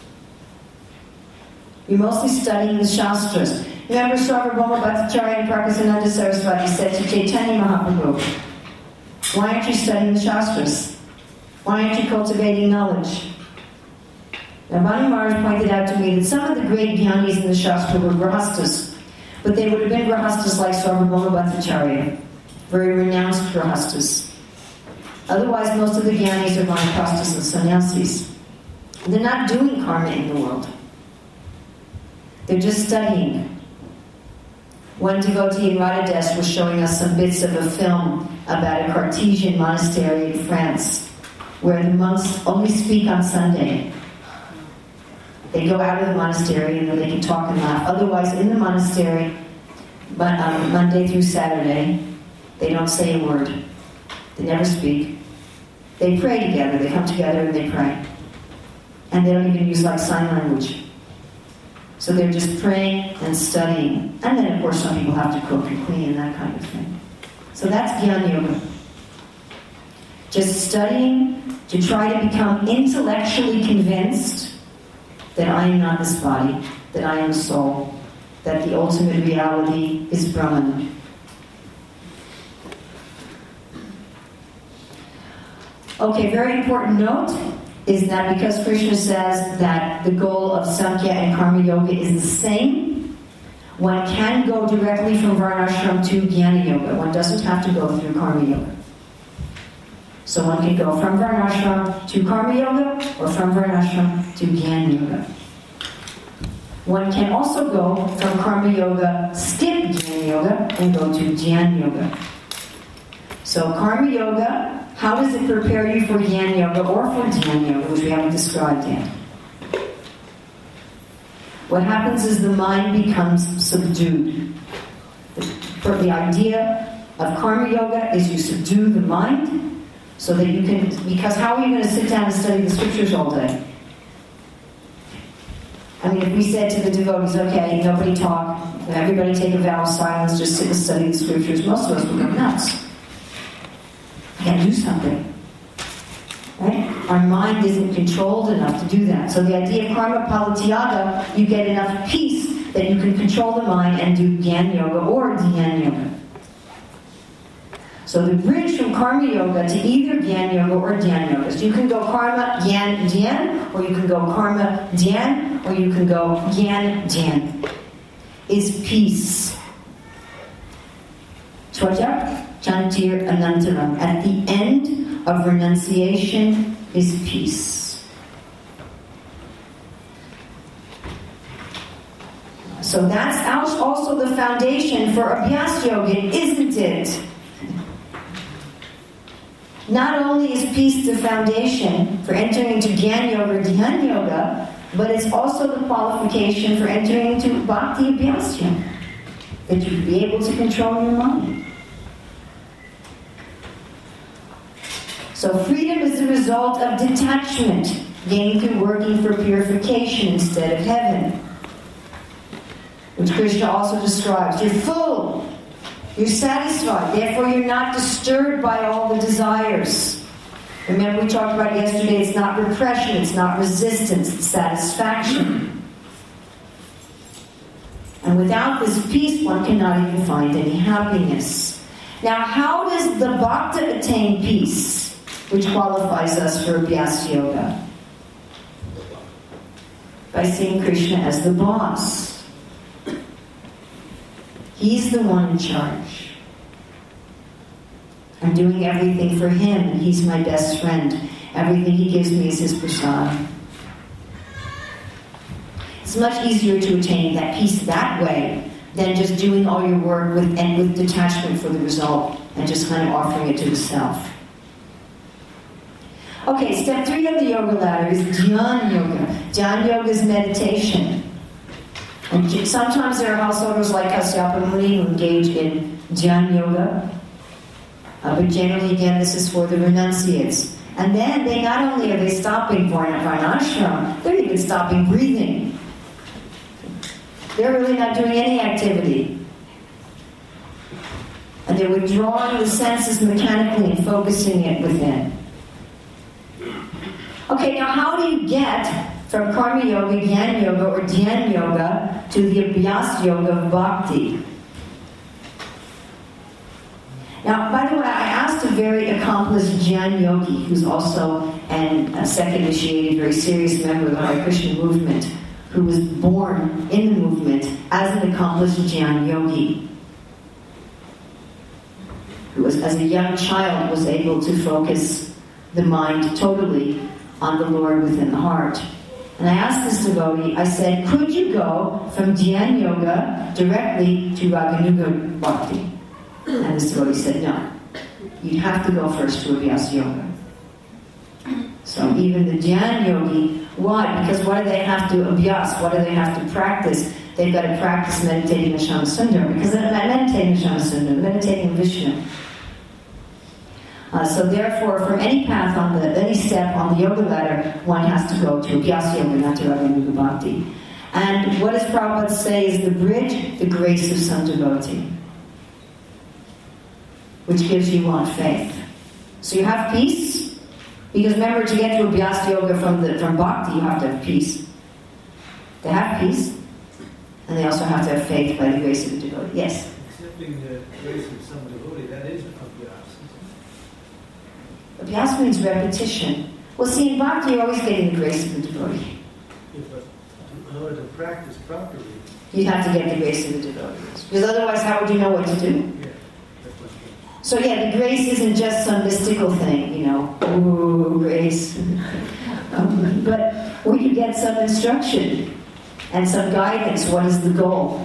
You're mostly studying the Shastras. Remember Sarvabhauma Bhattacharya and Prakasananda Saraswati said to Chaitanya Mahaprabhu, why aren't you studying the Shastras? Why aren't you cultivating knowledge? Now, Bani Maharaj pointed out to me that some of the great jnanis in the Shastra were grahastas, but they would have been grahastas like Sarvabhauma Bhattacharya, very renounced grahastas. Otherwise, most of the jnanis are vanaprasthas and sannyasis. They're not doing karma in the world. They're just studying. One devotee in Radhadesh was showing us some bits of a film about a Cartesian monastery in France, where the monks only speak on Sunday. They go out of the monastery and then they can talk and laugh. Otherwise, in the monastery, Monday through Saturday, they don't say a word. They never speak. They pray together. They come together and they pray. And they don't even use sign language. So they're just praying and studying. And then, of course, some people have to cook and clean and that kind of thing. So that's Jnana Yoga. Just studying to try to become intellectually convinced that I am not this body, that I am soul, that the ultimate reality is Brahman. Okay, very important note is that because Krishna says that the goal of Sankhya and Karma Yoga is the same, one can go directly from Varnashram to Jnana Yoga. One doesn't have to go through Karma Yoga. So one can go from Varnashram to Karma Yoga or from Varnashram to Jnana Yoga. One can also go from Karma Yoga, skip Jnana Yoga, and go to Jnana Yoga. So Karma Yoga, how does it prepare you for Jnana Yoga or for Jnana Yoga, which we haven't described yet? What happens is the mind becomes subdued. The idea of Karma Yoga is you subdue the mind so that you can, because how are you going to sit down and study the scriptures all day? I mean, if we said to the devotees, okay, nobody talk, everybody take a vow of silence, just sit and study the scriptures, most of us would go nuts. I gotta do something. Right? Our mind isn't controlled enough to do that. So the idea of karma palatyaga, you get enough peace that you can control the mind and do Jnana Yoga or Dhyana Yoga. So the bridge from Karma Yoga to either Jnana Yoga or Dhyana Yoga. So you can go Karma Jnana Dhyan, or you can go Karma Dhyan, or you can go Jnana Dhyan. Is peace. Tvaja Chantir Anantaram. At the end of renunciation is peace. So that's also the foundation for Abhyas Yoga, isn't it? Not only is peace the foundation for entering into Jnana Yoga or Dhyana Yoga, but it's also the qualification for entering into Bhakti Abhyas Yoga, that you can be able to control your mind. So freedom is the result of detachment, gained through working for purification instead of heaven, which Krishna also describes. You're full. You're satisfied. Therefore, you're not disturbed by all the desires. Remember, we talked about yesterday, it's not repression, it's not resistance, it's satisfaction. And without this peace, one cannot even find any happiness. Now, how does the Bhakta attain peace, which qualifies us for Abhyas Yoga? By seeing Krishna as the boss. He's the one in charge. I'm doing everything for him, and he's my best friend. Everything he gives me is his prasad. It's much easier to attain that peace that way than just doing all your work with detachment for the result and just kind of offering it to the self. Okay, step 3 of the yoga ladder is Jnana Yoga. Jnana Yoga is meditation. And sometimes there are householders like Kasyapa Muni who engage in Jnana Yoga. But generally, again, this is for the renunciates. And then they not only are they stopping Varnashram, they're even stopping breathing. They're really not doing any activity. And they're withdrawing the senses mechanically and focusing it within. Okay, now how do you get from Karma Yoga, Jnana Yoga, or Dhyana Yoga to the Abhyas Yoga of Bhakti? Now, by the way, I asked a very accomplished Jnana Yogi who's also and a second initiated, very serious member of the Hare Krishna movement, who was born in the movement as an accomplished Jnana Yogi, who was, as a young child, was able to focus the mind totally on the Lord within the heart. And I asked this devotee, I said, could you go from Jnana Yoga directly to Raganuga Bhakti? And this devotee said, no. You'd have to go first to Abhyasa Yoga. So even the Jnana Yogi, why? Because what do they have to abhyas? What do they have to practice? They've got to practice meditating on Shama Sundar, because they're not meditating on Shama Sundar, meditating on Vishnu. So therefore, from any path any step on the yoga ladder, one has to go to Abhyasa Yoga, not to Raganuga Bhakti. And what does Prabhupada say is the bridge? The grace of some devotee, which gives you what? Faith. So you have peace, because remember, to get to Abhyasa Yoga from Bhakti, you have to have peace. They have peace, and they also have to have faith by the grace of the devotee. Yes? Accepting the grace of some devotee, that is Abhyasa. Abhyasa means repetition. Well, see, in Bhakti, you're always getting the grace of the devotee. Yeah, but in order to practice properly, You'd have to get the grace of the devotees. Because otherwise, how would you know what to do? yeah, that's what So yeah, the grace isn't just some mystical thing, ooh, grace. But where you get some instruction and some guidance. What is the goal?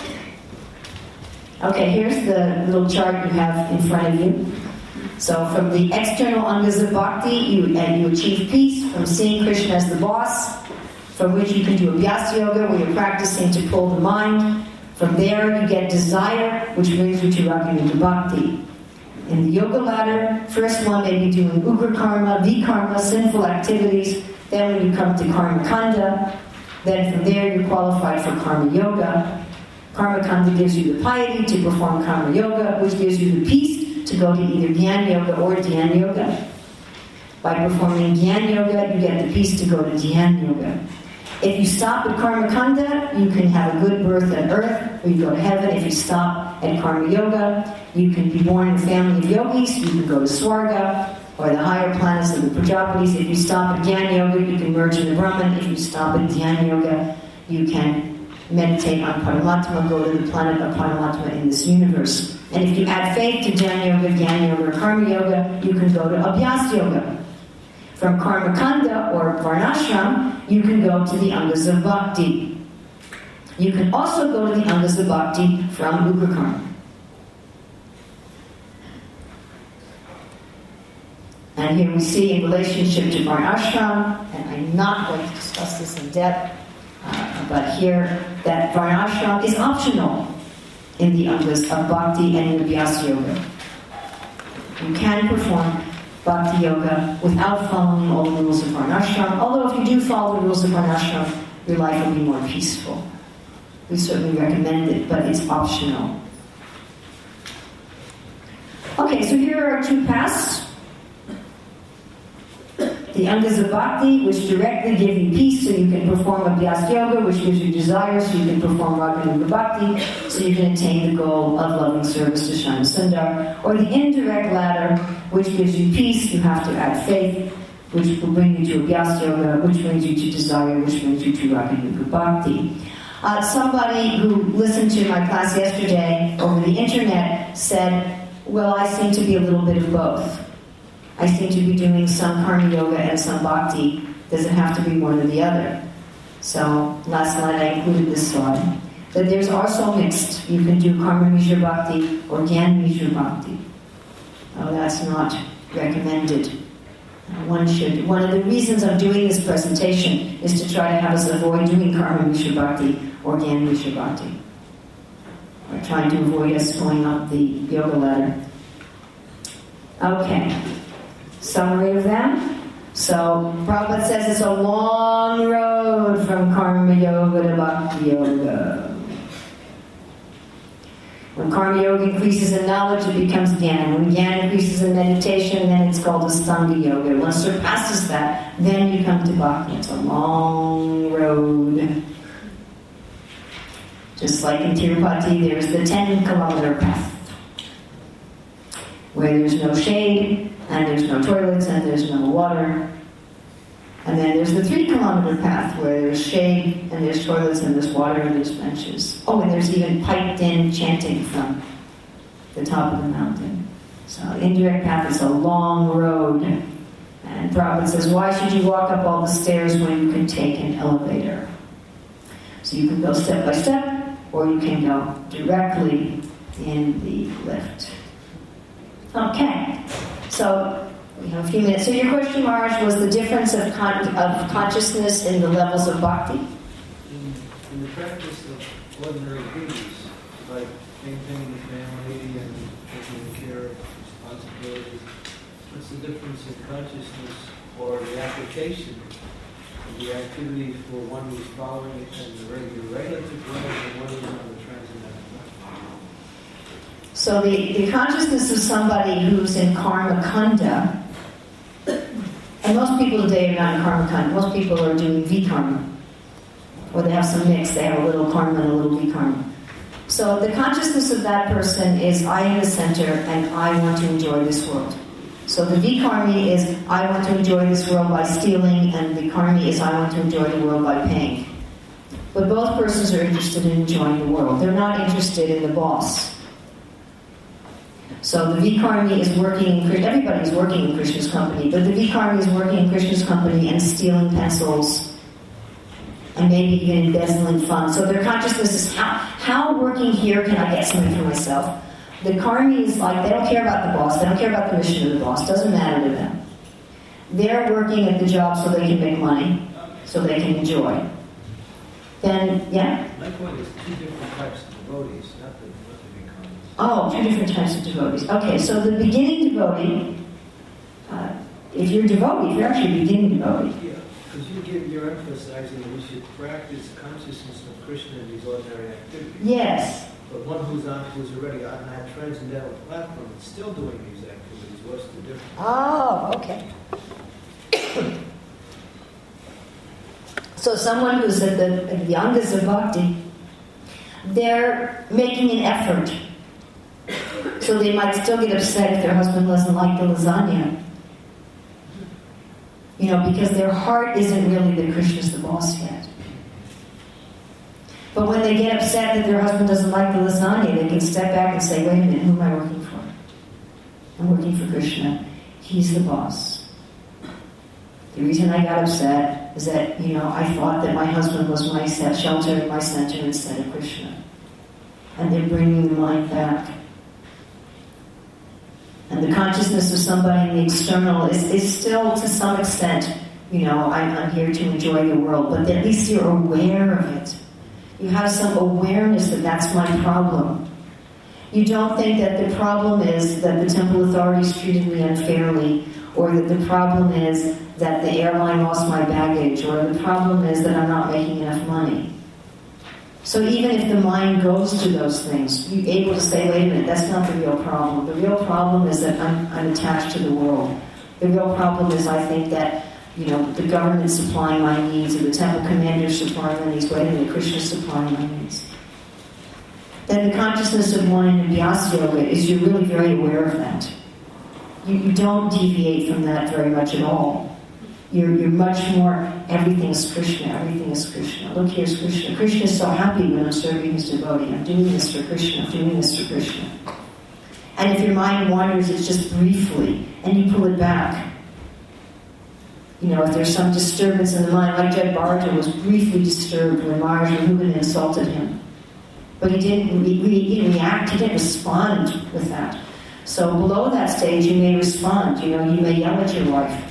Okay, here's the little chart you have in front of you. So from the external angas of bhakti, you achieve peace from seeing Krishna as the boss, from which you can do Abhyasa Yoga, where you're practicing to pull the mind. From there, you get desire, which brings you to Raganuga Bhakti. In the yoga ladder, first one may be doing ugra karma, vikarma, sinful activities. Then when you come to karma kanda, then from there you're qualified for karma yoga. Karma kanda gives you the piety to perform karma yoga, which gives you the peace to go to either Jnana Yoga or Dhyana Yoga. By performing Jnana Yoga, you get the peace to go to Dhyana Yoga. If you stop at Karma Kanda, you can have a good birth on earth, or you go to heaven. If you stop at Karma Yoga, you can be born in a family of yogis, you can go to Swarga, or the higher planets of the Prajapatis. If you stop at Jnana Yoga, you can merge in the Brahman. If you stop at Dhyana Yoga, you can meditate on Paramatma, go to the planet of Paramatma in this universe. And if you add faith to Jnana Yoga, Jnana Yoga, or Karma Yoga, you can go to Abhyasa Yoga. From Karma Kanda or Varnashram, you can go to the Angas of Bhakti. You can also go to the Angas of Bhakti from Ugra Karma. And here we see in relationship to Varnashram, and I'm not going to discuss this in depth, but here that Varnashram is optional in the Angas of Bhakti and in Abhyasa Yoga. You can perform Bhakti Yoga without following all the rules of Varnashram. Although if you do follow the rules of Varnashram, your life will be more peaceful. We certainly recommend it, but it's optional. Okay, so here are our two paths. The Angas of Bhakti, which directly give you peace so you can perform Abhyasa Yoga, which gives you desire so you can perform Raganuga Bhakti, so you can attain the goal of loving service to Shama Sundar. Or the indirect ladder, which gives you peace, you have to add faith, which will bring you to Abhyasa Yoga, which brings you to desire, which brings you to Raganuga Bhakti. Somebody who listened to my class yesterday over the internet said, well, I seem to be a little bit of both. I seem to be doing some karma yoga and some bhakti. Does it have to be one or the other? So last night I included this slide. That there's also mixed. You can do karma mishra bhakti or jnana mishra bhakti. Oh, that's not recommended. One should. One of the reasons I'm doing this presentation is to try to have us avoid doing karma mishra bhakti or jnana mishra bhakti. Or trying to avoid us going up the yoga ladder. Okay. Summary of them. So, Prabhupada says it's a long road from Karma Yoga to Bhakti Yoga. When Karma Yoga increases in knowledge, it becomes Jnana. When Jnana increases in meditation, then it's called Astanga Yoga. When it surpasses that, then you come to Bhakti. It's a long road. Just like in Tirupati, there's the 10-kilometer path, where there's no shade, and there's no toilets, and there's no water, And then there's the 3-kilometer path where there's shade and there's toilets and there's water and there's benches. Oh, and there's even piped-in chanting from the top of the mountain. So the indirect path is a long road. And Prabhupada says, why should you walk up all the stairs when you can take an elevator? So you can go step by step, or you can go directly in the lift. Okay, so we have a few minutes. So your question, Maharaj, was the difference of consciousness in the levels of bhakti? In the practice of ordinary duties, like maintaining the family and taking care of responsibilities, what's the difference in consciousness or the application of the activity for one who's following it in the regulative way and one who's on the transcendental way? So the consciousness of somebody who's in karma kanda, and most people today are not in karma kanda, most people are doing vikarma, or they have some mix, they have a little karma and a little vikarma. So the consciousness of that person is, I am the center and I want to enjoy this world. So the vikarmi is, I want to enjoy this world by stealing, and the karmi is, I want to enjoy the world by paying. But both persons are interested in enjoying the world. They're not interested in the boss. So the vikarmi is working, everybody's working in Krishna's company, but the vikarmi is working in Krishna's company and stealing pencils and maybe even embezzling funds. So their consciousness is, how working here can I get something for myself? The karmi is like, they don't care about the boss, they don't care about the mission of the boss, doesn't matter to them. They're working at the job so they can make money, so they can enjoy. Then, yeah? My point is two different types of devotees, not the vikarmis. Oh, two different types of devotees. Okay, so the beginning devotee, if you're a devotee, if you're actually a beginning devotee. Yeah, because you're emphasizing that we should practice consciousness of Krishna in these ordinary activities. Yes. But one who's already on that transcendental platform and still doing these activities, what's the difference? Oh, okay. So someone who's at the angas of bhakti, they're making an effort. So they might still get upset if their husband doesn't like the lasagna. You know, because their heart isn't really that Krishna's the boss yet. But when they get upset that their husband doesn't like the lasagna, they can step back and say, wait a minute, who am I working for? I'm working for Krishna. He's the boss. The reason I got upset is that, I thought that my husband was my shelter and my center instead of Krishna. And they're bringing the mind back. And the consciousness of somebody in the external is still, to some extent, I'm here to enjoy the world, but at least you're aware of it. You have some awareness that that's my problem. You don't think that the problem is that the temple authorities treated me unfairly, or that the problem is that the airline lost my baggage, or the problem is that I'm not making enough money. So even if the mind goes to those things, you're able to say, wait a minute, that's not the real problem. The real problem is that I'm attached to the world. The real problem is I think that, the government's supplying my needs, or the temple commander's supplying my needs. Wait a minute, Krishna's supplying my needs. Then the consciousness of one in Abhyasa Yoga is you're really very aware of that. You don't deviate from that very much at all. You're much more, everything is Krishna, everything is Krishna. Look, here's Krishna. Krishna is so happy when I'm serving his devotee. I'm doing this for Krishna, I'm doing this for Krishna. And if your mind wanders, it's just briefly, and you pull it back. If there's some disturbance in the mind, like Jed Bharata was briefly disturbed when Maharaj Raghunatha insulted him. But he didn't react, he didn't respond with that. So below that stage, you may respond. You may yell at your wife.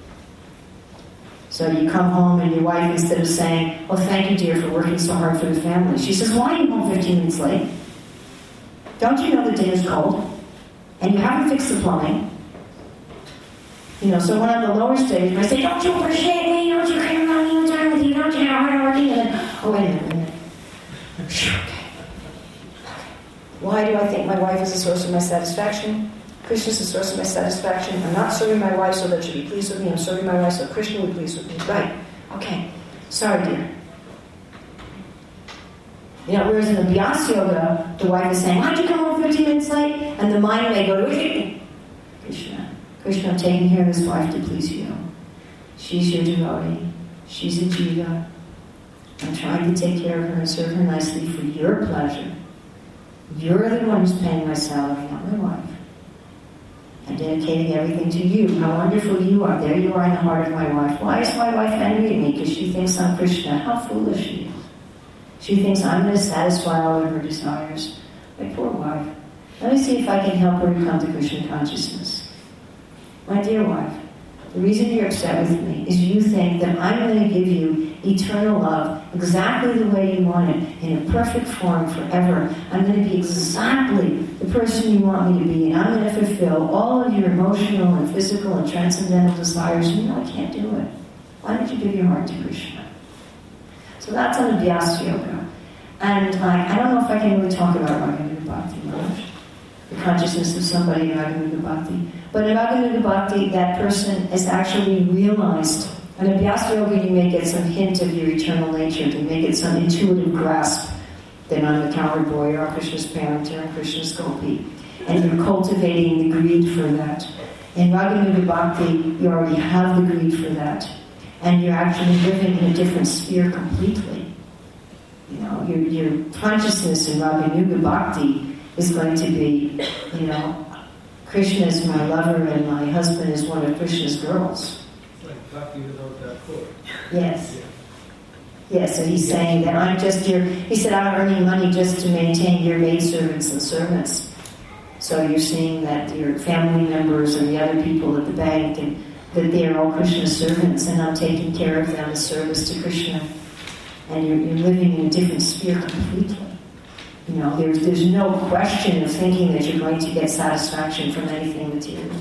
So you come home and your wife, instead of saying, oh, thank you, dear, for working so hard for the family, she says, why are you home 15 minutes late? Don't you know the day is cold? And you haven't fixed the plumbing. So when I'm the lower stage, I say, don't you appreciate me? Don't you care about me? What's wrong with you? Don't you know I'm working? And then, oh, wait a minute. Okay. Why do I think my wife is the source of my satisfaction? Krishna is the source of my satisfaction. I'm not serving my wife so that she'll be pleased with me. I'm serving my wife so Krishna will be pleased with me. Right. Okay. Sorry, dear. Whereas in the Abhyasa Yoga, the wife is saying, why'd you come home 15 minutes late? And the mind may go, Krishna, I'm taking care of his wife to please you. She's your devotee. She's a jiva. I'm trying to take care of her and serve her nicely for your pleasure. You're the one who's paying my salary, not my wife. I'm dedicating everything to you. How wonderful you are. There you are in the heart of my wife. Why is my wife angry at me? Because she thinks I'm Krishna. How foolish she is. She thinks I'm going to satisfy all of her desires. My poor wife. Let me see if I can help her to come to Krishna consciousness. My dear wife, the reason you're upset with me is you think that I'm going to give you eternal love exactly the way you want it, in a perfect form forever. I'm going to be exactly the person you want me to be, and I'm going to fulfill all of your emotional and physical and transcendental desires. You know I can't do it. Why don't you give your heart to Krishna? So that's on Abhyas Yoga. And I don't know if I can really talk about Raganuga Bhakti much, the consciousness of somebody in Raganuga Bhakti. But in Raganuga Bhakti, that person is actually realized. In Abhyas Yoga, you may get some hint of your eternal nature. You may get some intuitive grasp that I'm a coward boy, or Krishna's parent, or Krishna's gopi. And you're cultivating the greed for that. In Raganuga Bhakti, you already have the greed for that. And you're actually living in a different sphere completely. You know, your consciousness in Raganuga Bhakti is going to be, you know, Krishna is my lover and my husband is one of Krishna's girls. It's like Bhakti without that chord. Yes. Yes, so he's saying that I'm just your, he said, I'm earning money just to maintain your maidservants and servants. So you're seeing that your family members and the other people at the bank, and that they're all Krishna's servants, and I'm taking care of them in service to Krishna. And you're living in a different sphere completely. You know, there's no question of thinking that you're going to get satisfaction from anything material.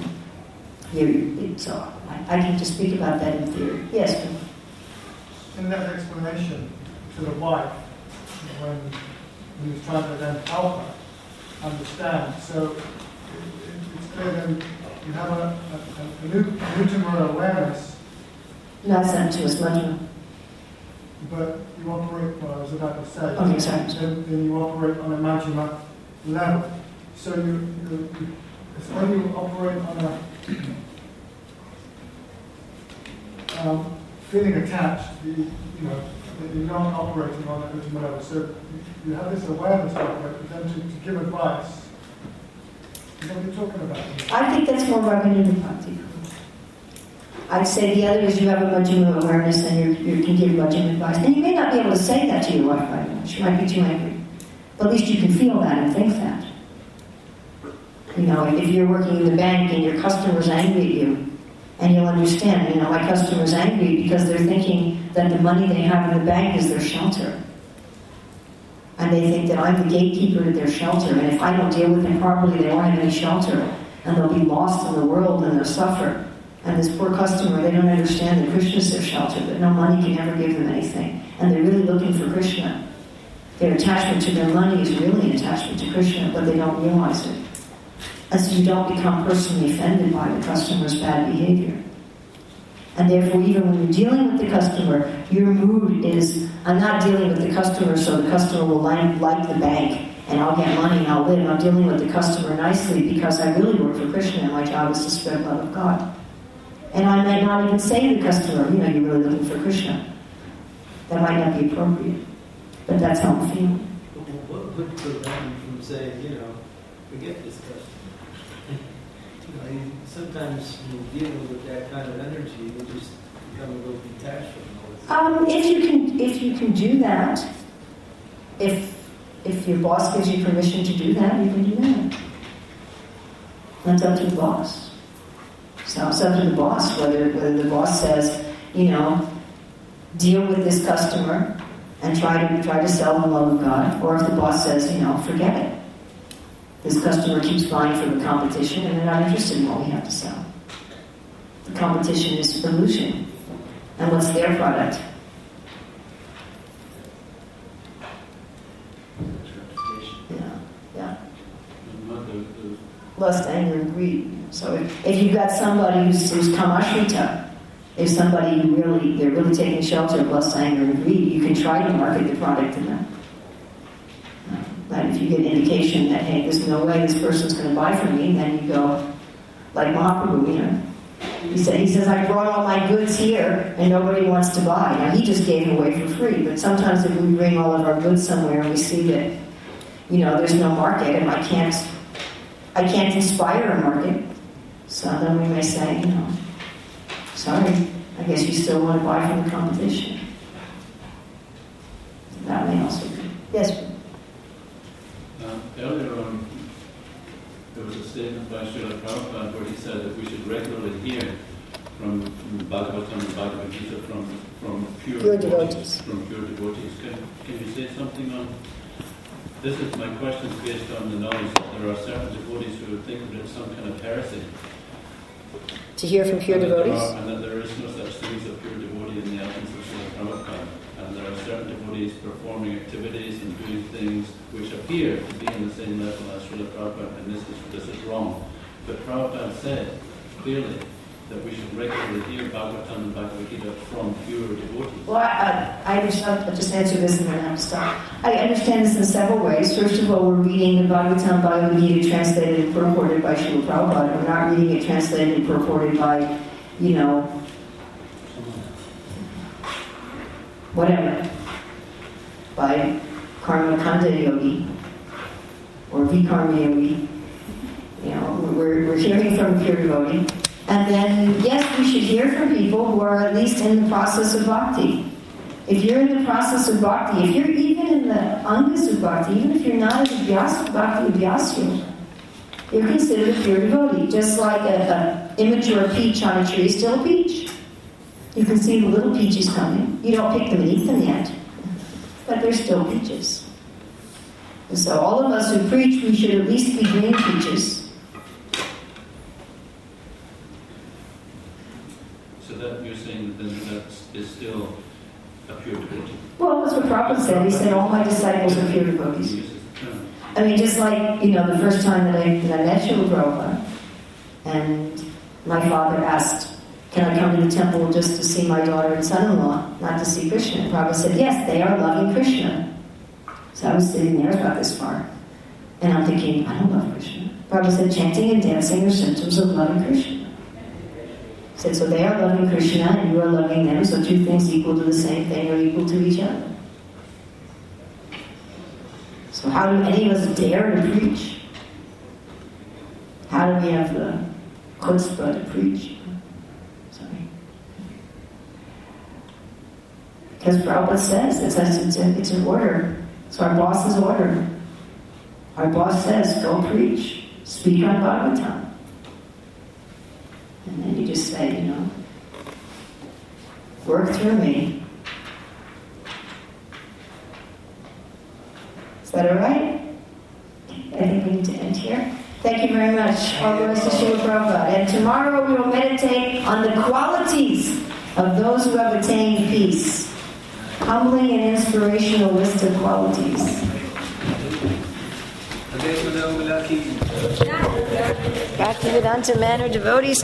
So I can just speak about that in theory. Yes. In that explanation to the wife, when he was trying to then help her understand, so it's clear then you have a Nuttimura awareness. No, it's not to us, Majjhima. But you operate, well, I was about to say, Okay, sorry. then you operate on a Majjhima level. So it's when you operate on a feeling attached, you're not operating on a Nuttimura level. So you have this awareness of it, but then to give advice. You know what you're talking about? I think that's more Raganuga Bhakti. I'd say the other is you have a Majjhima awareness and you can give Majjhima advice. And you may not be able to say that to your wife right now. She might be too angry. But at least you can feel that and think that. You know, if you're working in the bank and your customer's angry at you, and you'll understand, you know, my customer's angry because they're thinking that the money they have in the bank is their shelter. And they think that I'm the gatekeeper to their shelter, and if I don't deal with them properly, they won't have any shelter, and they'll be lost in the world and they'll suffer. And this poor customer, they don't understand that Krishna is their shelter, that no money can ever give them anything. And they're really looking for Krishna. Their attachment to their money is really an attachment to Krishna, but they don't realize it. And so you don't become personally offended by the customer's bad behavior. And therefore, even when you're dealing with the customer, your mood is, I'm not dealing with the customer so the customer will like the bank and I'll get money and I'll live. I'm dealing with the customer nicely because I really work for Krishna and my job is to spread love of God. And I might not even say to the customer, you know, you're really looking for Krishna. That might not be appropriate. But that's how I'm feeling. What would prevent you from saying, you know, forget this customer? Sometimes when you're dealing with that kind of energy, you just become a little detached from all this. If you can do that, if your boss gives you permission to do that, you can do that. That's up to the boss. So it's up to the boss whether the boss says, you know, deal with this customer and try to sell the love of God, or if the boss says, you know, forget it. This customer keeps buying from the competition and they're not interested in what we have to sell. The competition is illusion. And what's their product? Yeah. Lust, anger, and greed. So if you've got somebody who's kamashrita, if somebody they're really taking shelter of lust, anger, and greed, you can try to market the product to them. But if you get indication that, hey, there's no way this person's going to buy from me, then you go, like Mahaprabhu, you know, He says, I brought all my goods here and nobody wants to buy. Now, he just gave it away for free. But sometimes if we bring all of our goods somewhere and we see that, there's no market and I can't inspire a market, so then we may say, sorry, I guess you still want to buy from the competition. That may also be. Yes? Earlier on, there was a statement by Srila Prabhupada where he said that we should regularly hear from Bhagavatam and Bhagavad Gita from pure devotees. From pure devotees. Can you say something on this? Is my question based on the knowledge that there are certain devotees who would think that it's some kind of heresy. To hear from pure devotees? And that there is no such thing as a pure devotee in the absence of Srila Prabhupada. And there are certain devotees performing activities and doing things which appear to be in the same level as Srila Prabhupada, and this is wrong. But Prabhupada said clearly that we should regularly hear Bhagavatam and Bhagavad Gita from pure devotees. Well, I understand. I'll just answer this and then I have to stop. I understand this in several ways. First of all, we're reading the Bhagavatam and Bhagavad Gita translated and purported by Srila Prabhupada. We're not reading it translated and purported by, whatever, by Karmakanda Yogi or Vikarma Yogi. We're hearing from pure devotee. And then, yes, we should hear from people who are at least in the process of bhakti. If you're in the process of bhakti, if you're even in the angas of bhakti, even if you're not in the bhakti abhyasya, you're considered a pure devotee. Just like an immature peach on a tree is still a peach. You can see the little peaches coming. You don't pick them and eat them yet. But they're still peaches. And so all of us who preach, we should at least be green peaches. So that you're saying that is still a pure devotee? Well, that's what Prabhupada said. He said, all my disciples are pure devotees. I mean, just like, the first time that I met Srila Prabhupada, and my father asked, can I come to the temple just to see my daughter and son-in-law, not to see Krishna? And Prabhupada said, yes, they are loving Krishna. So I was sitting there about this far, and I'm thinking, I don't love Krishna. Prabhupada said, chanting and dancing are symptoms of loving Krishna. He said, so they are loving Krishna, and you are loving them, so two things equal to the same thing are equal to each other. So how do any of us dare to preach? How do we have the chutzpah to preach? Because Prabhupada says it's an order. It's our boss's order. Our boss says, go preach. Speak on Bhagavatam. And then you just say, work through me. Is that all right? I think we need to end here. Thank you very much. All the rest of Srila Prabhupada. And tomorrow we will meditate on the qualities of those who have attained peace. Humbling and inspirational list of qualities. Bhaktivedanta Manor devotees.